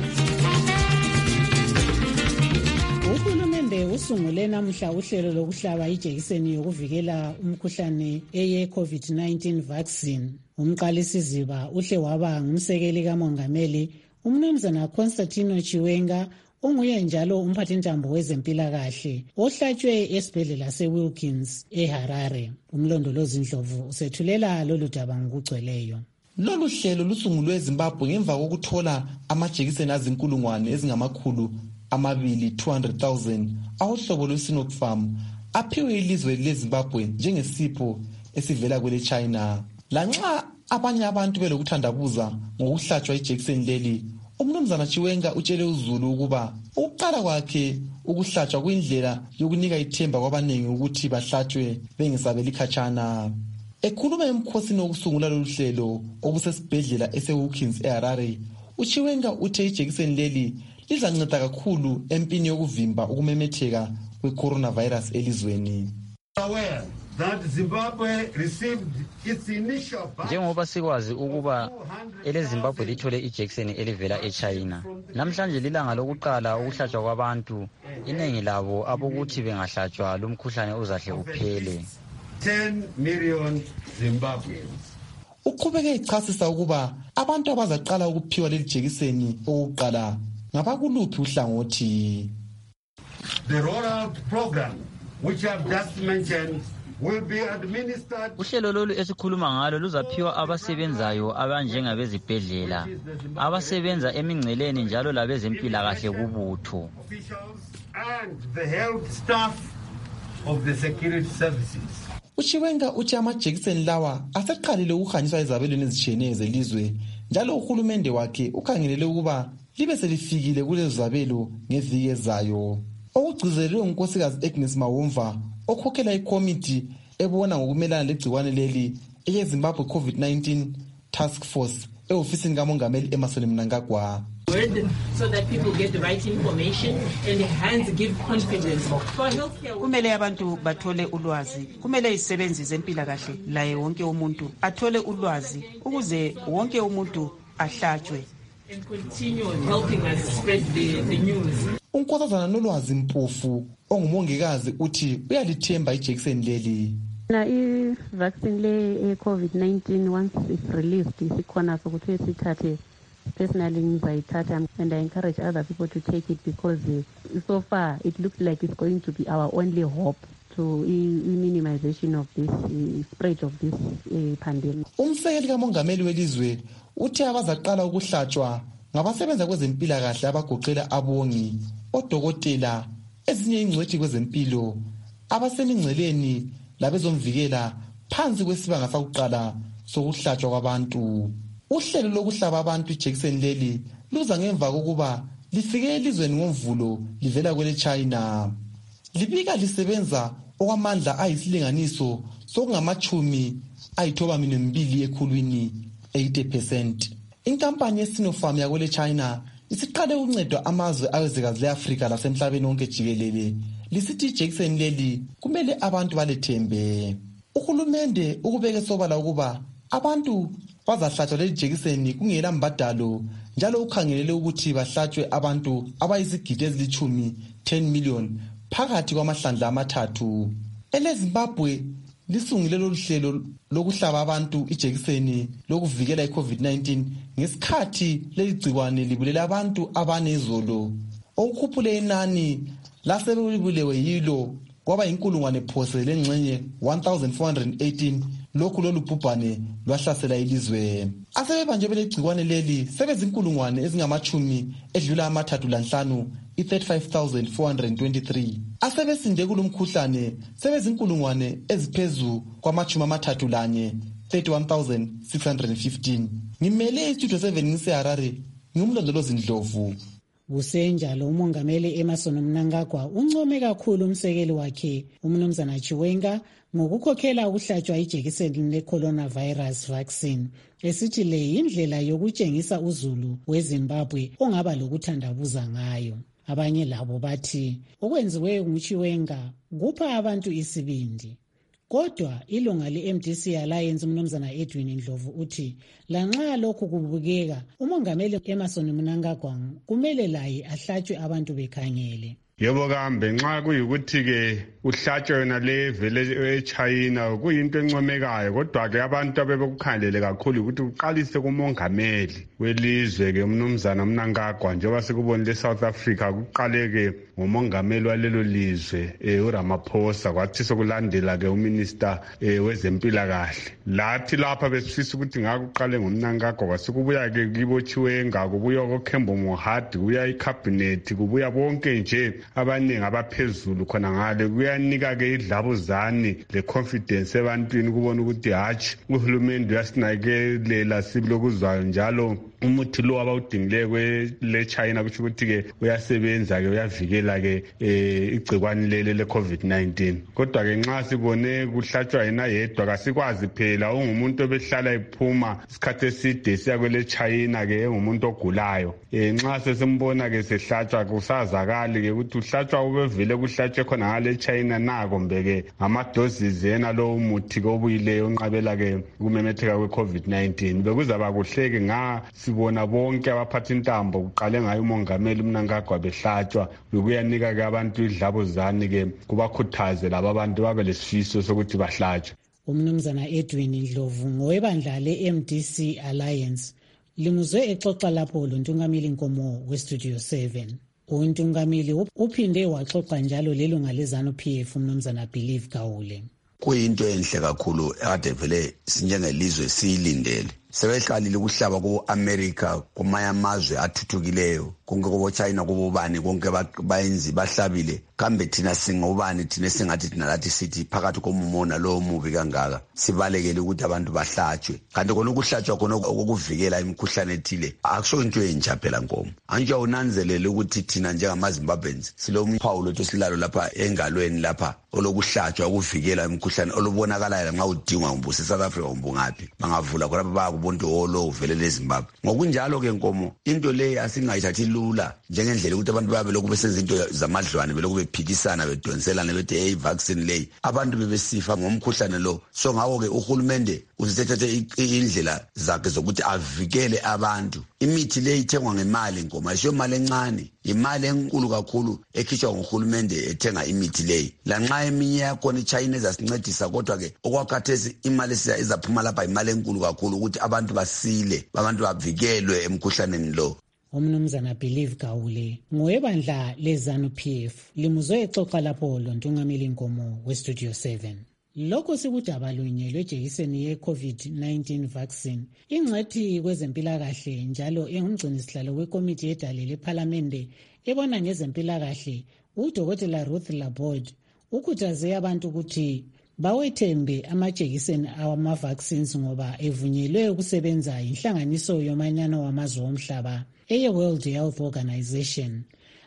Uhulumende usungule namhla uhlelo lokuhlaba ijekiseni yokuvikela umkhuhlane eye COVID nineteen vaccine. Umqalisiziba uhle waba ngumsekeli kamongameli umnumzana Constantino Chiwenga, onguye njalo umphathintambo wezempilakahle ohlatshwe esibhedlela seWilkins eHarare. Umlondolozi Ndlovu usethulela lolu daba ngokugcweleyo. Lolu hlelo lusungulwe eZimbabwe ngemva kokuthola amajekiseni azinkulungwane ezingamakhulu amabili two hundred thousand ahohlobo lweSinopharm aphiwe ilizwe leZimbabwe njengesipho esivela kwele China. Lanxa abanye abantu belokuthandabuza ngokuhlatshwa ijekiseni leli, umnumzana Chiwenga utshele uZulu ukuba ukuqala kwakhe ukuhlatshwa kuyindlela yokunika ithemba kwabaningi ukuthi bahlatshwe bengesabeli khatshana. Ekhuluma emkhosini wokusungula lolu hlelo obusesibhedlela eseWilkins eHarare, uChiwenga uthe ijekiseni leli lizanceda kakhulu empini yokuvimba ukumemetheka kwe-coronavirus elizweni. Njengoba sikwazi ukuba eleZimbabwe lithole ijekiseni elivela eChina, namhlanje lilanga lokuqala ukuhlatshwa kwabantu, iningi labo abokuthi bengahlatshwa lumkhuhlane uzahle uphele. ten million Zimbabweans. Uqhubeke echasisa ukuba abantu abazaqala ukuphiwa leli jekiseni okuqala ngabakuluphi uhlangothi. The rollout program, which I've just mentioned, will be administered. Uhlelo lolu esikhuluma ngalo luzaphiwa abasebenzayo abanjengabezibhedlela, abasebenza emingceleni njalo labezempilakahle kubutho, and the health staff of the security services. uChiwenga uthi amajekiseni lawa aseqalile ukuhanjiswa ezabelweni ezitshiyeneyo zelizwe, njalo uhulumende wakhe ukhangelele ukuba libe selifikile kulezo zabelo ngeviki ezayo. Okugcizelelwe unkosikazi Agnes Mawumva okhokhela ikomiti ebona ngokumelana legciwane leli eyeZimbabwe COVID nineteen Task Force e-ofisini kamongameli Emmerson Mnangagwa. So that people get the right information and hence give confidence for healthcare. Kumele abantu bathole ulwazi, kumele isebenzi zempilakahle laye wonke umuntu athole ulwazi ukuze wonke umuntu ahlatshwe. And continue helping us spread the, the news. Unkosazana nolwazi mpofu ongumongikazi uthi uyalithemba ijekiseni leli. Na i-vaccine le COVID nineteen once it's released isikhona sokuthi sithathe. Personally, ngizayithatha and I encourage other people to take it because uh, so far it looks like it's going to be our only hope to uh, minimization of this uh, spread of this uh, pandemic. Umsekeli kamongameli welizwe uthi abazaqala ukuhlatshwa ngabasebenza kwezempilakahle abagoqela abongi, odokotela, ezinye ingcwethi kwezempilo, abasemingceleni labezomvikela phansi kwesibanga sakuqala sokuhlatshwa kwabantu. Uhlelo lokuhlaba abantu ijekiseni leli luza ngemva kokuba lifike elizweni ngomvulo livela kwele China. libika lisebenza okwamandla ayisilinganiso sokungamachumi ayithoba minembili ekhulwini eighty percent. Inkampani yeSinopharm yakwele China isiqale ukuncedwa amazwe awezekazi le-Afrika lasemhlabeni wonke jikelele lisithi ijekiseni leli kumele abantu balethembe. Uhulumende ukubeke sobala ukuba abantu bazahlatshwa leli jekiseni kungela mbadalo njalo ukhangelele ukuthi bahlatshwe abantu abayizigidi ezilithumi ten million phakathi kwamahlandla amathathu. EleZimbabwe lisungile lolu hlelo lokuhlaba abantu ijekiseni lokuvikela i-COVID nineteen ngesikhathi leli gciwane libulela abantu abanezolo. Okukhuphule inani lasebebulewe yilo kwaba inkulungwane phose lengxenye one thousand four hundred eighteen lokhu lolu bhubhane lwahlasela ilizwe. Asebebanjwe belegciwane leli sebezinkulungwane ezingamachumi edlula amathathu lanhlanu i-thirty-five thousand four hundred twenty-three. Asebesinde kulomkhuhlane sebezinkulungwane eziphezu kwamachumi amathathu lanye thirty-one thousand six hundred fifteen. Ngimele istudio seven ngiseHarare ngumlondolozi Ndlovu. Kusenjalo umongameli Emmerson Mnangagwa uncome kakhulu umsekeli wakhe umnumzana Chiwenga ngokukhokhela ukuhlatshwa ijekiseni le-coronavirus vaccine, esithi le yindlela yokutshengisa uzulu weZimbabwe ongaba lokuthandabuza ngayo. Abanye labo bathi okwenziwe nguChiwenga kupha abantu isibindi. Kodwa ilunga le-M D C Alliance umnumzana Edwin Ndlovu uthi lanxa lokhu kubukeka umongameli Emmerson Mnangagwa kumele laye ahlatshwe abantu bekhangele. Yebo kambe nxa kuyikuthi ke uhlatshwe yona le vele eChina kuyinto encomekayo, kodwa ke abantu abebekukhangelele kakhulu ukuthi uqalise kumongameli welizwe ke umnumzana Mnangagwa njengoba sikubonile South Africa kuqale ke ngomongameli walelo lizwe eh uRamaphosa kwathi sokulandela ke uminister eh wezempilakahle. Lathi lapha besifisa ukuthi ngakuqale ngomNangagwa kwasikubuya ke kiboChiwenga kubuya koKhembo Mohadi kuya icabinet kubuya bonke nje abaningi abaphezulu khona ngale kuyanika ke idlabuzane le confidence ebantwini kubona ukuthi hatshi uhulumende uyasinakelela sibilokuzwayo njalo umuthi lo abawudingile kwe China kusho ukuthi ke uyasebenza ke uyavikela ke igcikwane lele le COVID nineteen. Kodwa ke nxa sibone kuhlatshwa yena yedwa kasikwazi phela ungumuntu obehlala ephuma isikhathi eside siya kwele China ke ngumuntu ogulayo. Nxa sesimbona ke sehlatshwa kusazakali ke ukuthi uhlatshwa ubevile kuhlatshwe khona ngale China na kumbe ke amadoses yena lo umuthi kobuyile onqabela ke kumemetheka kwe COVID nineteen. Bekuzaba kuhleke nga sibona bonke abaphatha intambo kuqale ngayo umongameli Mnangagwa behlatshwa ukuyanika ke abantu idlabuzane ke kubakhuthaze laba abantu babe lesifiso sokuthi bahlatshwe. Umnumzana Edwin Ndlovu ngowebandla le-M D C Alliance limuzwe exoxa lapho lontungameli Nkomo weStudio seven. Untungameli uphinde waxoxa njalo lelunga leZANU P F umnumzana Believe Gawule. Kuyinto enhle kakhulu ade vele sinjengelizwe siyilindele. Sebehlalile ukuhlaba ku-America kumanye amazwe athuthukileyo konke kubo China kubo bani konke bayenzi bahlabile kambe thina singobani thina singathi thina lathi sithi phakathi komumona lo mubi kangaka sibalekele ukuthi abantu bahlatshwe kanti kona ukuhlatshwa khona okuvikela imikhuhlane ethile akusho into entsha phela Nkomo anje unanzelele ukuthi thina njengamaZimbabweans silomphawulo lethu silalo lapha engalweni lapha olokuhlatshwa ukuvikela imikhuhlane olubonakalayo nxa udingwa umbusi South Africa umbungaphi bangavula khona baba ubuntu olo uvele leZimbabwe. Ngokunjalo ke Nkomo into le asingayithathi lula njengendlela ukuthi abantu babe lokhu besenza into zamadlwane belokhu bephikisana bedonselana bethi hey vaccine lay abantu bebesifa ngomkhuhlane lo. So ngawo ke uhulumende usithethe indlela zakhe zokuthi avikele abantu. Imithi le ithengwa ngemali Nkomo ayisho imali encane imali enkulu kakhulu ekhishwa nguhulumende ethenga imithi le. Lanxa eminye yakhona iChina ezasincedisa kodwa ke okwakhathesi imali izaphuma lapha imali enkulu kakhulu ukuthi abantu basile abantu bavikelwe emkhuhlaneni lo. Umnumzana Believe Gawule ngowebandla leZANU P F limuzwe exoxa lapho lontungameli Nkomo weStudio seven. Lokho sikudaba lunye lwejekiseni ye-COVID nineteen vaccine. Ingcwethi kwezempilakahle njalo engumgcinisihlalo wekomiti yedale lephalamende ebona ngezempilakahle uDokotela Ruth Laborde ukhuthaze abantu ukuthi bawethembe amajekiseni awama-vaccines ngoba evunyelwe ukusebenza yinhlanganiso yomanyano wamazwe omhlaba eye-World Health Organization.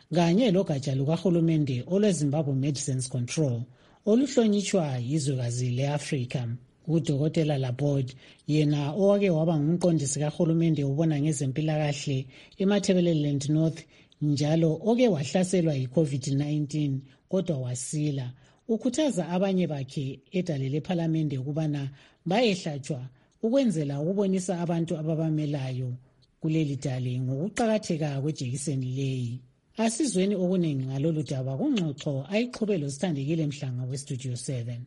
kanye logatsha lukahulumende olweZimbabwe Medicines Control oluhlonitshwa yizwekazi le-Afrika. Udokotela Laborde yena owake waba ngumqondisi kahulumende ubona ngezempilakahle eMatabeleland North njalo oke wahlaselwa yi-COVID nineteen kodwa wasila, ukhuthaza abanye bakhe edale lephalamende ukubana bayehlatshwa ukwenzela ukubonisa abantu ababamelayo kuleli dale ngokuqakatheka kwejekiseni leyi. Asizweni okuningi ngalolu daba kungxoxo ayiqhube loSithandekile Mhlanga weStudio seven.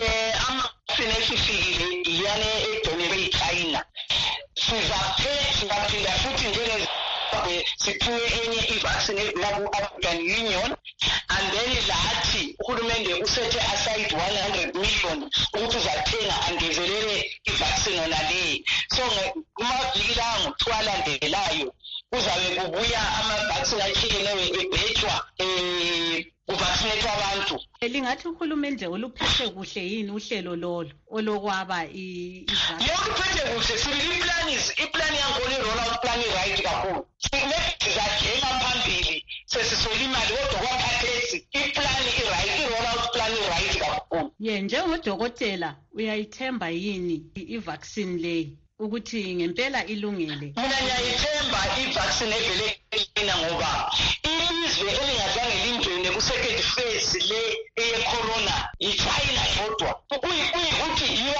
Sinefikile iyane edonele eChina sizaphe singaphinda futhi njenge siphiwe enye i-vaccine laku-African Union, and then lathi uhulumende usethe aside one hundred million ukuthi uzathenga angezelele i-vaccine onaleyi. So kumaviki lawo kuthiwa alandelayo kuzabe kubuya ama-vaccine atshiyeneyo ebhethwa um kuvaccinate abantu. Lingathi uhulumende oluphethe kuhle yini uhlelo lolo olokwaba i-vaccine? Yebo, uphethe kuhle. Sibili i-plan is i-plan yakhona i-roll out plan i-right kakhulu. Sizajema phambili sesiswela imali kodwa kwakhathesi i-plan i-right, i-roll out plan i-right kakhulu. Ye, njengodokotela uyayithemba yini i-vaccine leyi ukuthi ngempela ilungele? Mina ngiyayithemba i-vaccine evele ina ngoba ilizwe elingazange lingene ku-second phase le eye-corona yi-China yodwa. Kuyikuthi yiyo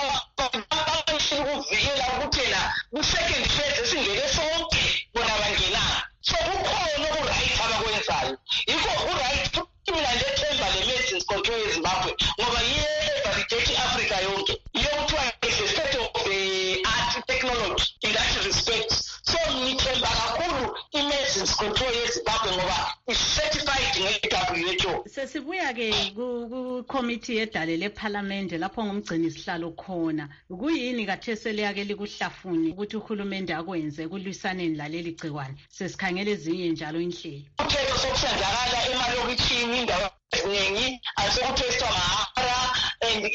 ukuvikela ukuthi na ku-second phase esingene sonke bona bangenanga. So kukhona uku-right abakwenzayo. Yikho u-right mina ndethemba le-Medicines Control yeZimbabwe ngoba yiyo evalidate i-Africa yonke. Yiyo kuthiwa is a state of the art technology in that respect. So ngithemba kakhulu i-Medicines Control yeZimbabwe ngoba is-certified nge-W H O. Sesibuya-ke ku-committee yedale lephalamende lapho ngumgcini sihlalo khona. Kuyini kathesi eliyake likuhlafuni ukuthi uhulumende akwenze ekulwisaneni laleli gciwane? Sesikhangela ezinye njalo inhlelo. Uthetho sokusenzakala emalokitshini indawo eziningi asekuthestwa mahara and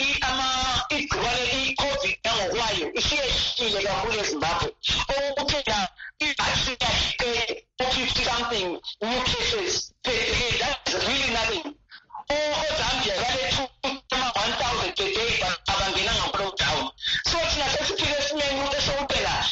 igciwane i-COVID yangokwayo isiyehlile kakhulu eZimbabwe. Okuthena i-vaccine yakhe fifty something new cases per day. That's really nothing. OZambia bale one thousand per day abangena nga-lockdown. So thina sesifike esimeni esokuphela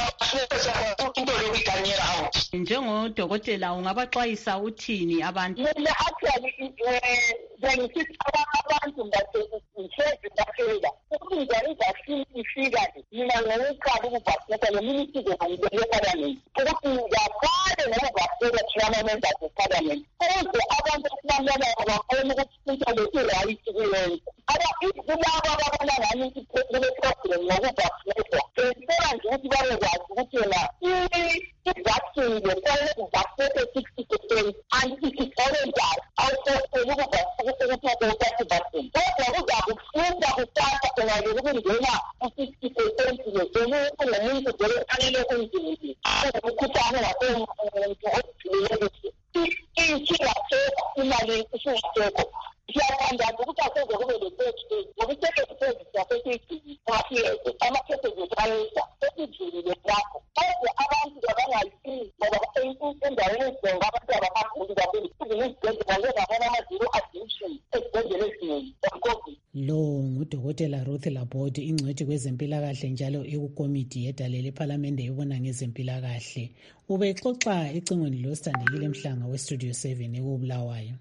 ungafuna into lokuyiganyela out. Njengodokotela ungabaxwayisa uthini abantu? Mina actually bengisithi abantu ngasehlezi ngaphela ukuza i-vaccine ifika mina ngokuqala ukuvaccinate ngeministry yeparliament ukuthi ngaphandle ngokuvaccinate thina menza eparliament ukuze abantu abamnyama bakhona ukuthi le-right kuyenza. Kulabo ababona ngani kule-problem ngokuvaccinate sicela nje ukuthi babekwazi ukuthi yena i-vaccine lefanele kuvaccinate sixty percent and isisebenzayo awusosele ukuvaccinate i-vaccine. Kodwa kuzabe kufunda kusasa ungayele ukungena ku-sixty percent lesenye ungumuntu vele fanele unzimile umkhuhlane ngasemuntu ophilile inkinga sekho imali isingasekho. Siyathandaza ukuthi aseze kube le-third ngokuthi second yasesiyigcini ngafiyeke ama-cases ayisa esijulile lapho. Kodwa abantu abangayifuni ngoba endaweni ezinengi abantu abakafuni kakhulu izini izibhedlela ngezabona ama-zero addiction ezibhedlela eziningi of-COVID. Lo ngudokotela Ruth Laborde, ingcwethi kwezempilakahle njalo ekukomiti yedale lephalamende ebona ngezempilakahle. Ubexoxa ecingweni loSithandekile Mhlanga weStudio seven ekubulawayo.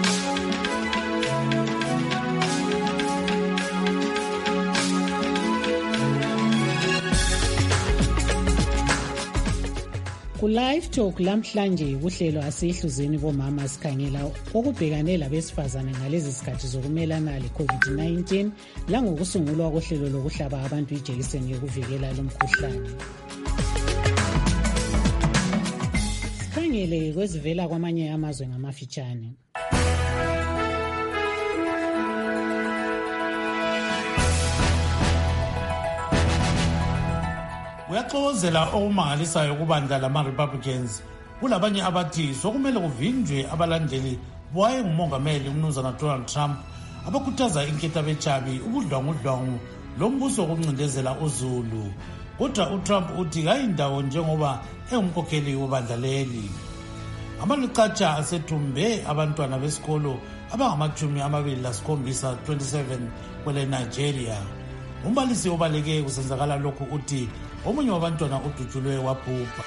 Ku-Live Talk lamhlanje kuhlelo asihluzeni bomama sikhangela okubhekane labesifazane ngalezi sikhathi zokumelana le-COVID nineteen langokusungulwa kohlelo lokuhlaba abantu ijekiseni yokuvikela lomkhuhlane. Sikhangele kwezivela kwamanye amazwe ngamafitshane. Uyaxokozela okumangalisayo kubandla lama-Republicans kulabanye abathi sokumele kuvinjwe abalandeli bowayengumongameli umnumzana Donald Trump abakhuthaza inkethabetshabi ubudlwangudlwangu lombuso wokuncindezela uzulu. Kodwa uTrump uthi kayindawo njengoba engumkhokheli wobandla leli. amalucatsha asethumbe abantwana besikolo abangamachumi amabili lasikhombisa twenty-seven kwele Nigeria. Umbalisi obaleke kusenzakala lokhu uthi omunye wabantwana udutshulwe wabhubha.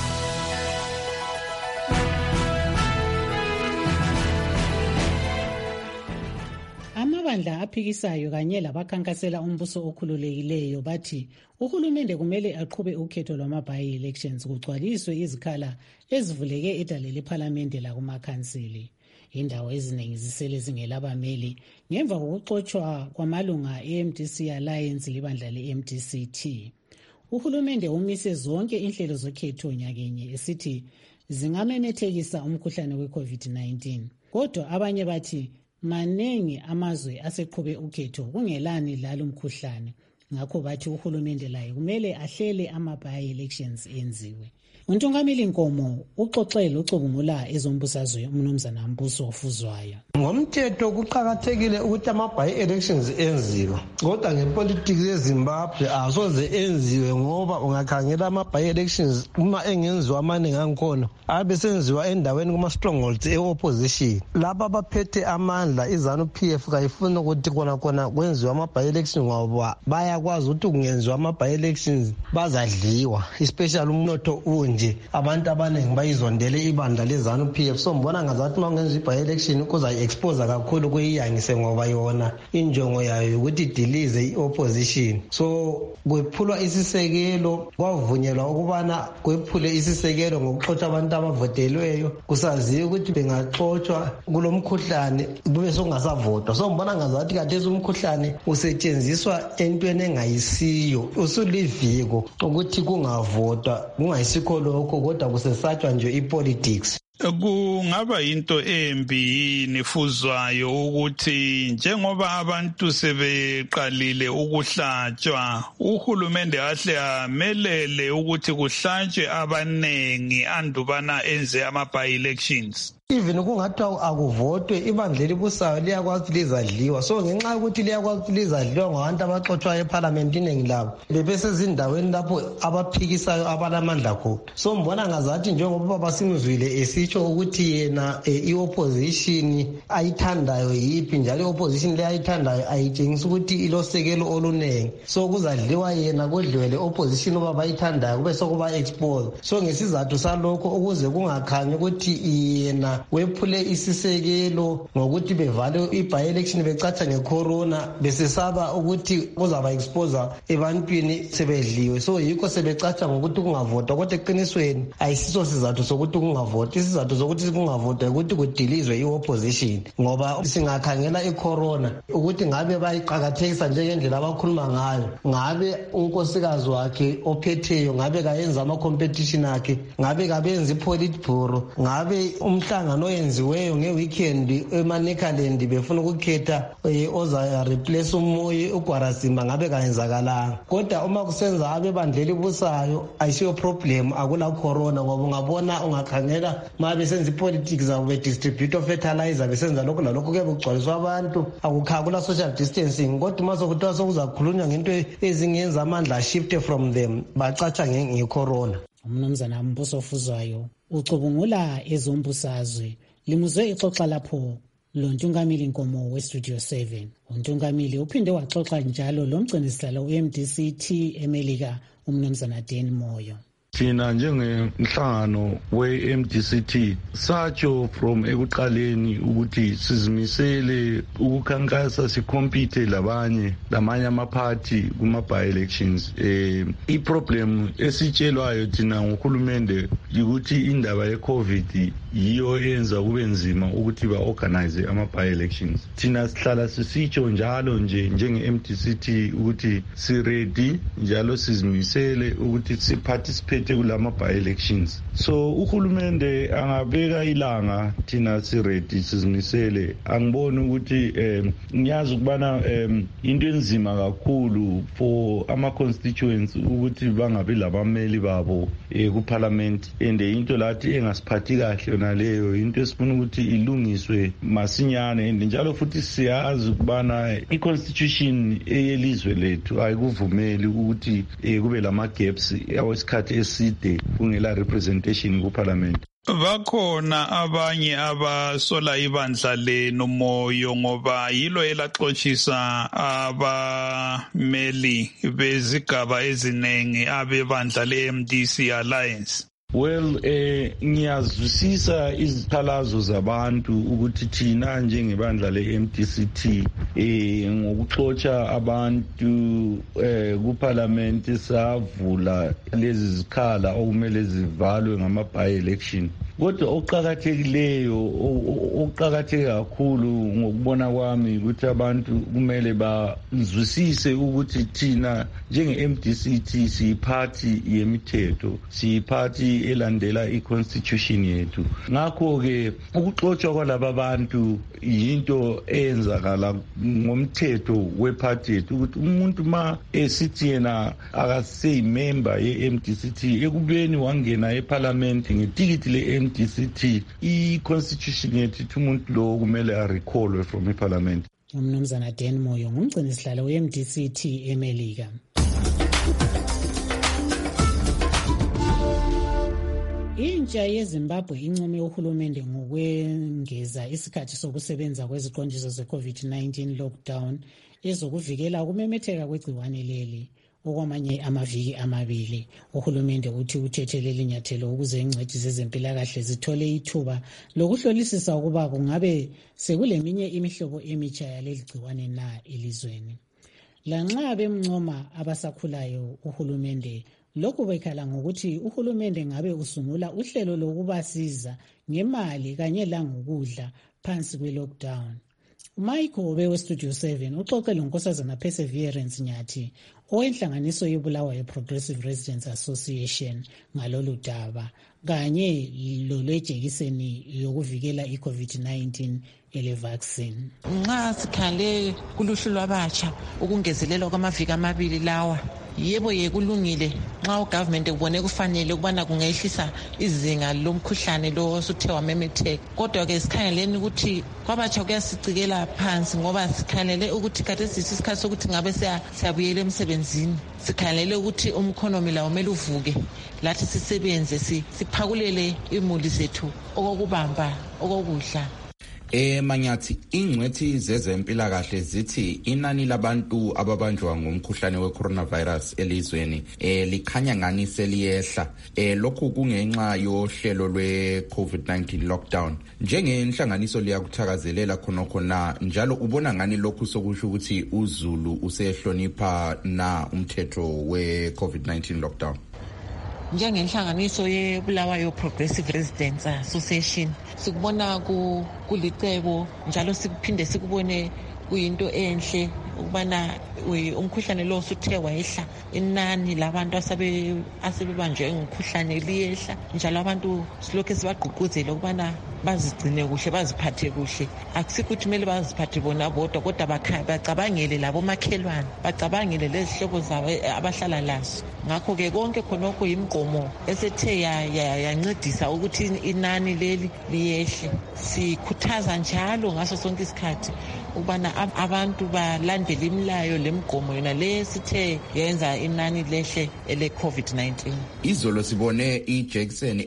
Amabandla aphikisayo kanye labakhankasela umbuso okhululekileyo bathi uhulumende kumele aqhube ukhetho lwama-by elections kugcwaliswe izikhala ezivuleke edale lephalamende lakumakhansili. Indawo eziningi zisele zingelabameli ngemva kokuxotshwa kwamalunga e-M D C Alliance libandla le-M D C T. Uhulumende umise zonke inhlelo zokhetho nyakenye esithi zingamemethekisa umkhuhlane we-COVID nineteen. Kodwa abanye bathi manengi amazwe aseqhube ukhetho kungelani lalo mkhuhlane, ngakho bathi uhulumende laye kumele ahlele ama-by elections enziwe. Untungameli Nkomo uxoxele ucubungula ezombusazwe umnumzana Mbuso Ofuzwayo. Ngomthetho kuqhakathekile ukuthi ama-by elections enziwe, kodwa ngepolitiki yeZimbabwe asoze enziwe ngoba ungakhangela ama-by elections uma engenziwa amaningi angikhona abe senziwa endaweni kuma strongholds e-opposition. Laba abaphethe amandla iZANU P F kayifuni ukuthi kona kona kwenziwa ama-by elections ngoba bayakwazi ukuthi kungenziwa ama-by elections bazadliwa, especially umnotho unje abantu abaningi bayizondele ibandla leZANU P F. So mbona ngazathi mangenza i-by election kuza expose kakhulu kuyiyangise ngoba yona injongo yayo ukuthi idilize i-opposition. So kwephulwa isisekelo, kwavunyelwa ukubana kwephule isisekelo ngokuxotsha abantu abavotelweyo kusaziwa ukuthi bengaxotshwa kulomkhuhlane bube sokungasavotwa. So mbona ngazathi khathesi umkhuhlane usetshenziswa entweni engayisiyo, usuliviko ukuthi kungavotwa kungayisikho lokho kodwa kusesatshwa nje ipolitics. Kungaba into embi yini Fuzwayo ukuthi njengoba abantu sebeqalile ukuhlatshwa uhulumende ahle amelele ukuthi kuhlatshwe abanengi andubana enze ama-by elections? Even kungathiwa akuvotwe ibandla elibusayo liyakwazi lizadliwa. So ngenxa yokuthi liyakwazi lizadliwa ngabantu abaxotshwayo eParliament iningi labo bebesezindaweni lapho abaphikisayo abalamandla khona. So mbona ngazathi njengoba baba Simzwile esitsho ukuthi yena i-opposition ayithandayo yipi njalo i-opposition le ayithandayo ayitshengisa ukuthi ilosekelo olunengi. So kuzadliwa yena kodliwe le opposition oba bayithandayo kube sokuba expose. So ngesizathu salokho ukuze kungakhanyi ukuthi yena wephule isisekelo ngokuthi bevale i-by election becatsha ngecorona besesaba ukuthi kuzaba exposer ebantwini sebedliwe. So yikho sebecatsha ngokuthi kungavotwa kodwa eqinisweni ayisiso sizathu sokuthi kungavotwa. Isizathu sokuthi kungavotwa ukuthi kudilizwe i-opposition ngoba singakhangela icorona ukuthi ngabe bayiqakathekisa njengendlela abakhuluma ngayo, ngabe unkosikazi wakhe ophetheyo ngabe kayenza ama-competition akhe, ngabe kabenza i-politburo, ngabe umhlanga noyenziweyo ngeweekend emanekaland befuna ukukhetha oza replace umoya uGwarasimba ngabe kayenzakalanga. Kodwa uma kusenza abebandla elibusayo ayisiyo problem, akula corona ngoba ungabona ungakhangela ma besenza ipolitics zabo bedistribute fertilizer besenza lokho lalokho ke kugcwaliswa abantu akukhakula social distancing. Kodwa uma sokuthiwa sokuzakhulunywa ngento ezingenza amandla shift from them bacatsha ngecorona. Umnumzana Mbuso Ofuzwayo ucubungula ezombusazwe limuzwe ixoxa lapho lo Ntungamili Nkomo weStudio seven. uNtungamili uphinde waxoxa njalo lo mgcinisihlalo u-M D C T eMelika umnumzana Dan Moyo. Thina njengenhlangano we-M D C T satsho from ekuqaleni ukuthi sizimisele ukukhankasa sikhompite labanye lamanye amaphathi kuma-by elections. Eh iproblem esitshelwayo thina nguhulumende ukuthi indaba ye-COVID yiyo yenza kube nzima ukuthi ba-organize ama-by elections. Thina sihlala sisitsho njalo nje njenge-M D C T ukuthi si-ready njalo sizimisele ukuthi si-participate kulama by elections. So uhulumende angabeka ilanga thina si-ready sizimisele. Angiboni ukuthi um ngiyazi ukubana um into enzima kakhulu for ama-constituents ukuthi bangabi labameli babo eh, kuparliament and into lathi engasiphathi kahle yona leyo into esifuna ukuthi ilungiswe masinyane. And njalo futhi siyazi ukubana i-constitution eyelizwe lethu ayikuvumeli ukuthi eh, kube lama gaps awesikhathi eside kungela representation kuparliament. Bakhona abanye abasola ibandla lenomoyo ngoba yilo elaxoshisa abameli bezigaba eziningi abebandla le-M D C Alliance. Well, eh ngiyazwisisa izikhalazo zabantu ukuthi thina njengebandla le-M D C T eh ngokuxoxa abantu eh kuParliament savula lezi zikhala okumele zivalwe ngama-by-election. Kodwa okuqhakathekileyo okuqhakatheke kakhulu ngokubona kwami ukuthi abantu kumele bazwisise ukuthi thina njenge-M D C T siyiphathi yemithetho, siyiphathi elandela i-constitution yethu. Ngakho-ke ukuxoxwa kwalaba bantu yinto eyenzakala ngomthetho wephathi yethu ukuthi umuntu ma esithi yena akaseyimember ye-M D C T ekubeni wangena eParliament ngetikiti le-M D C T, i-constitution yethu umuntu lo kumele arecallwe from iParliament. Umnumzana Dan Moyo ngumgcini sihlalo we-M D C T eMelika. Intsha yeZimbabwe income uhulumende ngokwengeza isikhathi sokusebenza kweziqondiso ze-COVID nineteen lockdown ezokuvikela ukumemetheka kwegciwane leli. Okwamanye amaviki amabili uhulumende uthi uthethelele inyathelo ukuze ingcwethi zezempilakahle zithole ithuba lokuhlolisisa ukuba kungabe sekuleminye imihlobo emitsha yaleli gciwane na elizweni. Lanxa bemncoma abasakhulayo uhulumende, lokhu bekhala ngokuthi uhulumende ngabe usungula uhlelo lokubasiza ngemali kanye langokudla phansi kwe-lockdown. uMichael Obewe Studio seven uxoxe lonkosazana Perseverance Nyathi owenhlanganiso yebulawayo Progressive Residents Association ngalolu daba kanye lolwejekiseni yokuvikela i-COVID nineteen ele vaccine. Nxa sikhale kuluhlu lwabatsha ukungezelelwa kwamaviki amabili lawa, yebo yekulungile nxa ugovernment ubone kufanele ukubana kungehlisa izinga lomkhuhlane lo osuthe wamemetheka. Kodwa ke sikhangeleni ukuthi kwabatsha kuyasicikela phansi ngoba sikhangelele ukuthi kade sisikhathi sokuthi ngabe siyabuyela emsebenzini. Sikhangelele ukuthi umkhonomi lawo kumele uvuke, lathi sisebenze siphakulele imuli zethu okokubamba okokudla. Eh Manyathi, ingcwethi zezempilakahle zithi inani labantu ababanjwa ngomkhuhlane we-coronavirus elizweni eh likhanya ngani seliyehla. Eh lokhu kungenxa yohlelo lwe-COVID nineteen lockdown. Njengenhlanganiso liyakuthakazelela khonokho na njalo ubona ngani lokhu sokusho ukuthi uZulu usehlonipha na umthetho we-COVID nineteen lockdown? Njengenhlanganiso yebulawayo Progressive Residents Association sikubona kulicebo njalo sikuphinde sikubone kuyinto enhle ukubana umkhuhlane lo usuthe wayehla, inani labantu asabe asebebanjwe ngumkhuhlane liyehla, njalo abantu silokhu sibagqugquzela ukubana bazigcine kuhle, baziphathe kuhle. Akusikuthi kumele baziphathe bona bodwa kodwa bacabangele labo makhelwane, bacabangele lezihlobo zabo abahlala lazo. Ngakho ke konke khonokho yimgomo esethe yancedisa ukuthi inani leli liyehle. Sikhuthaza njalo ngaso sonke isikhathi ukubana abantu balandele imilayo lemgomo yona le sithe yenza inani lehle ele COVID nineteen. Izolo sibone ijekiseni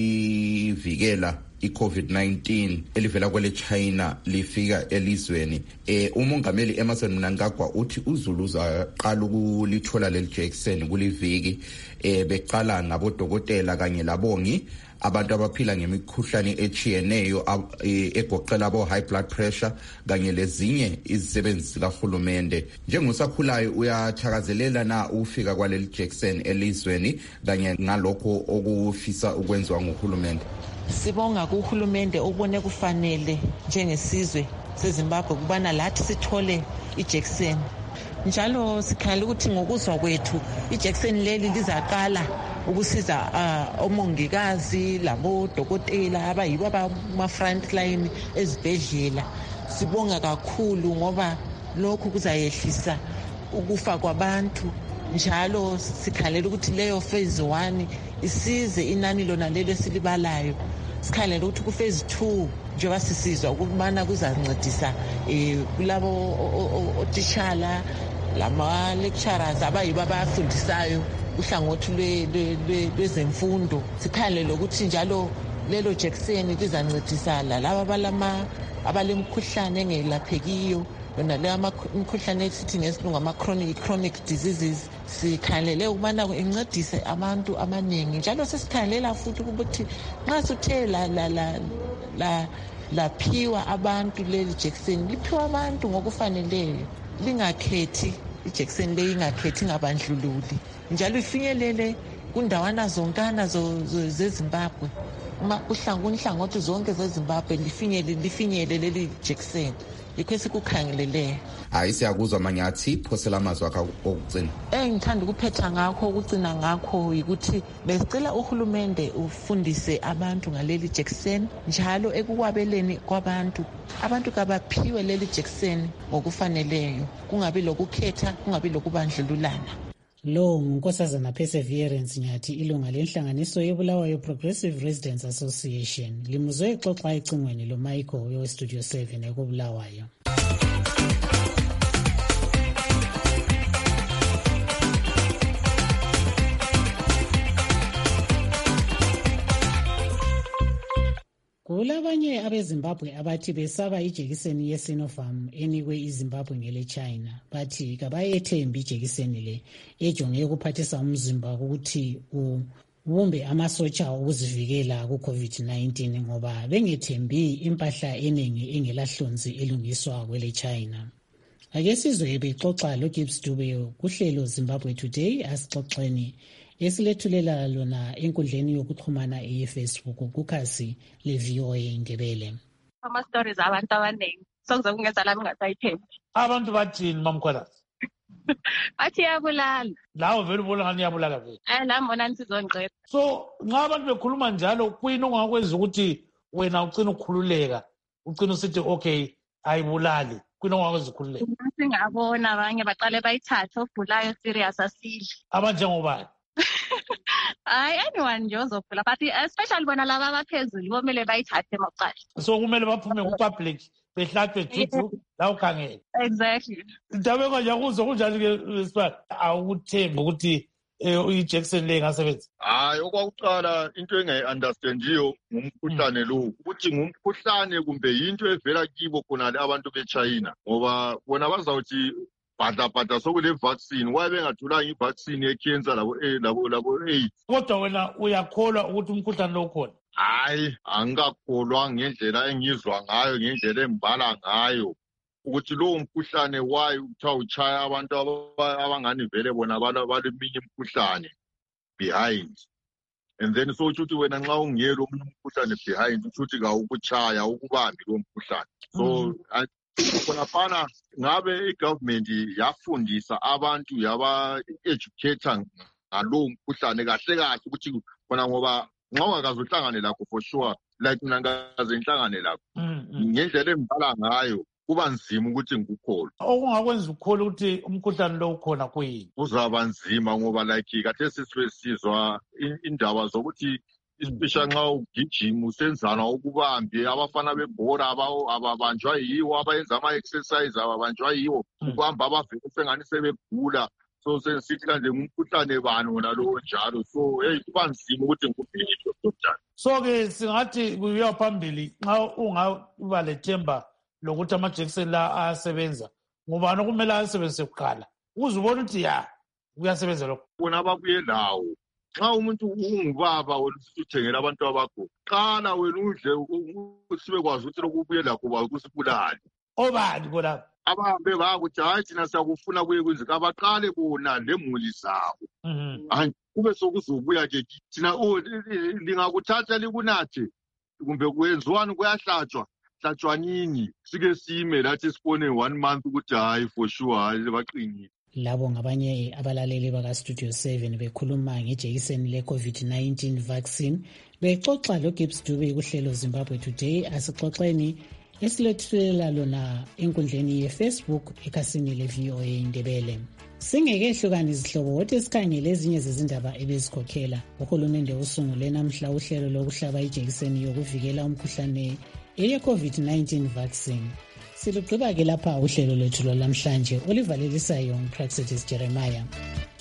elivikela i-COVID nineteen elivela kwele China lifika elizweni. Eh umongameli Emmerson Mnangagwa uthi uZulu uzaqala ukulithola leli jekiseni kuliviki. Eh beqala ngabodokotela kanye labongi abantu abaphila ngemikhuhlane echiyeneyo egoqela abo high blood pressure kanye lezinye izisebenzi zikahulumende. Njengosakhulayo uyathakazelela na ufika kwaleli jekiseni elizweni kanye ngalokho okufisa ukwenziwa nguhulumende? Sibonga kuhulumende ubone kufanele njengesizwe seZimbabwe kubana lathi sithole ijekiseni. Njalo sikhala ukuthi ngokuzwa kwethu ijekiseni leli lizaqala ukusiza omongikazi labo dokotela abayibo abama front line ezibhedlela. Sibonga kakhulu ngoba lokhu kuzayehlisa ukufa kwabantu. Njalo sikhalela ukuthi leyo phase one isize inani lona lelo silibalayo. Sikhalela ukuthi ku phase two njengoba sisizwa ukubana kuzancedisa eh kulabo otishala lama lecturers abayibo abafundisayo uhlangothi lwezemfundo. Sikhalela ukuthi njalo lelo jekiseni lizancedisa laba balama abalemkhuhlane engelaphekiyo yona le imkhuhlane esithi ngesilungu ama-chronic chronic diseases. Sikhangelele ukubana incedise abantu abaningi njalo sesikhangelela futhi ukuthi nxa suthe la la la la laphiwa abantu leli jekiseni liphiwa abantu ngokufaneleyo, lingakhethi ijekiseni leyi ingakhethi ngabandlululi njalo ifinyelele kundawana zonkana zeZimbabwe. Uma uhlangothi zonke zeZimbabwe lifinyele lifinyele leli jekiseni yikho esikukhangeleleyo. Hayi siyakuzwa manyathi phosela amazwi akho okugcina. Engithanda ukuphetha ngakho ukugcina ngakho ukuthi besicela uhulumende ufundise abantu ngaleli jekiseni njalo ekukwabeleni kwabantu. Abantu kabaphiwe leli jekiseni ngokufaneleyo, kungabi lokukhetha, kungabi lokubandlululana. Lo ngunkosazana Perseverance Nyathi, ilunga lenhlanganiso yeBulawayo Progressive Residents Association, limuzwe exoxa ecingweni lo Michael yo Studio seven ekubulawayo. Kulabanye abeZimbabwe abathi besaba ijekiseni yeSinopharm enikwe iZimbabwe ngele China, bathi kabayethembi ijekiseni le ejonge ukuphathisa umzimba ukuthi ubumbe amasotsha okuzivikela ku-COVID nineteen ngoba bengethembi impahla eningi engelahlonzi elungiswa kwele China. Ake sizwe bexoxa lo Gibbs Dube kuhlelo Zimbabwe Today asixoxeni esilethulela lona enkundleni yokuxhumana eFacebook kukhasi le-V O A Ndebele. Ama stories abantu abaningi sokuze kungenza lami ngasayithembi. Abantu bathini mamkhwelazi? Bathi yabulala. Lawo vele ubona ngani yabulala vele. Eh la mbona nisizongqeda. So nxa abantu bekhuluma njalo kuyini ongakwenza ukuthi wena ucina ukukhululeka, ucina usithi okay ayibulali. Kuyini ongakwenza ukukhululeka? Singabona abanye baqale bayithathe ogulayo serious asile. Abanjengobani? Hayi anyone nje ozogula but especially bona laba abaphezulu bomele bayithathe maqala. So kumele baphume ku-public behlatshwe juju la ukhangele. Exactly. Ndabe kanje kuzo kunjani ke Sipha? Awuthembi ukuthi ijekiseni le ngasebenza? Hayi okwakuqala into engayi-understandiyo ngumkhuhlane lo ukuthi ngumkhuhlane kumbe yinto evela kibo khonale abantu beChina ngoba bona bazawuthi bhadabhada sokule vaccine waye bengatholanga ivaccine ye-cancer labo labo labo AIDS. Kodwa wena uyakholwa ukuthi umkhuhlane lo ukhona? Hayi angikakholwa ngendlela engizwa ngayo ngendlela embala ngayo ukuthi lowo mkhuhlane wayo uthiwa uchaya abantu abangani vele bona baleminye imkhuhlane behind, and then so ukuthi wena nxa ungiyelo omunye umkhuhlane behind ukuthi kawukuchaya ukubambi lo mkhuhlane. So khonafana ngabe igovernment yafundisa abantu yaba-educator ngalowo mkhuhlane kahle kahle ukuthi khona ngoba nxa ungakazohlangane lakho for sure like mina ngikaze ngihlangane lakho ngendlela embala ngayo kuba nzima ukuthi ngikukholwe. Okungakwenza ukukholwa ukuthi umkhuhlane lo ukhona kuyini? Kuzaba nzima ngoba like kade sesizwa indaba zokuthi especially nxa ugijima usenzana ukubambi abafana bebhora ababanjwa yiwo abayenza ama-exercise ababanjwa yiwo ukuhamba abavele sengani sebegula. So sesithi kanje ngumkhuhlane bani wona lowo njalo, so hey kuba nzima ukuthi ngikubhilile njalo. So-ke singathi kuyiwa phambili nxa ungaba lethemba lokuthi amajekiseni la ayasebenza ngubani okumele ayasebenzise kuqala ukuze ubone ukuthi ya kuyasebenza lokho? Bona ababuye lawo nxa umuntu ungubaba wena usuthengela abantu abakho qala wena udle sibekwazi ukuthi lokubuye lakho bakusibulali. Obani bona? Abahambe bakuthi hayi thina siyakufuna kuye kwenzeka abaqale bona lemuli zabo. Hayi kube sokuzobuya ke thina lingakuthatha likunathe kumbe kwenziwani kuyahlatshwa hlatshwa nini sike sime lathi sibone one month ukuthi hayi for sure hayi baqinile. Labo ngabanye abalaleli baka-Studio seven bekhuluma ngejekiseni le-COVID nineteen vaccine bexoxa lo Gibbs Dube kuhlelo Zimbabwe Today asixoxeni esilethulela lona enkundleni ye-Facebook ekhasini le-V O A Ndebele. Singekehlukani izihlobo wothi sikhangele ezinye zezindaba ebezikhokhela uhulumende usungule namhla uhlelo lokuhlaba ijekiseni yokuvikela umkhuhlane eye-COVID nineteen vaccine. Silugqiba ke lapha uhlelo lwethu lwalamhlanje olivalelisayo nguPraxidis Jeremiah.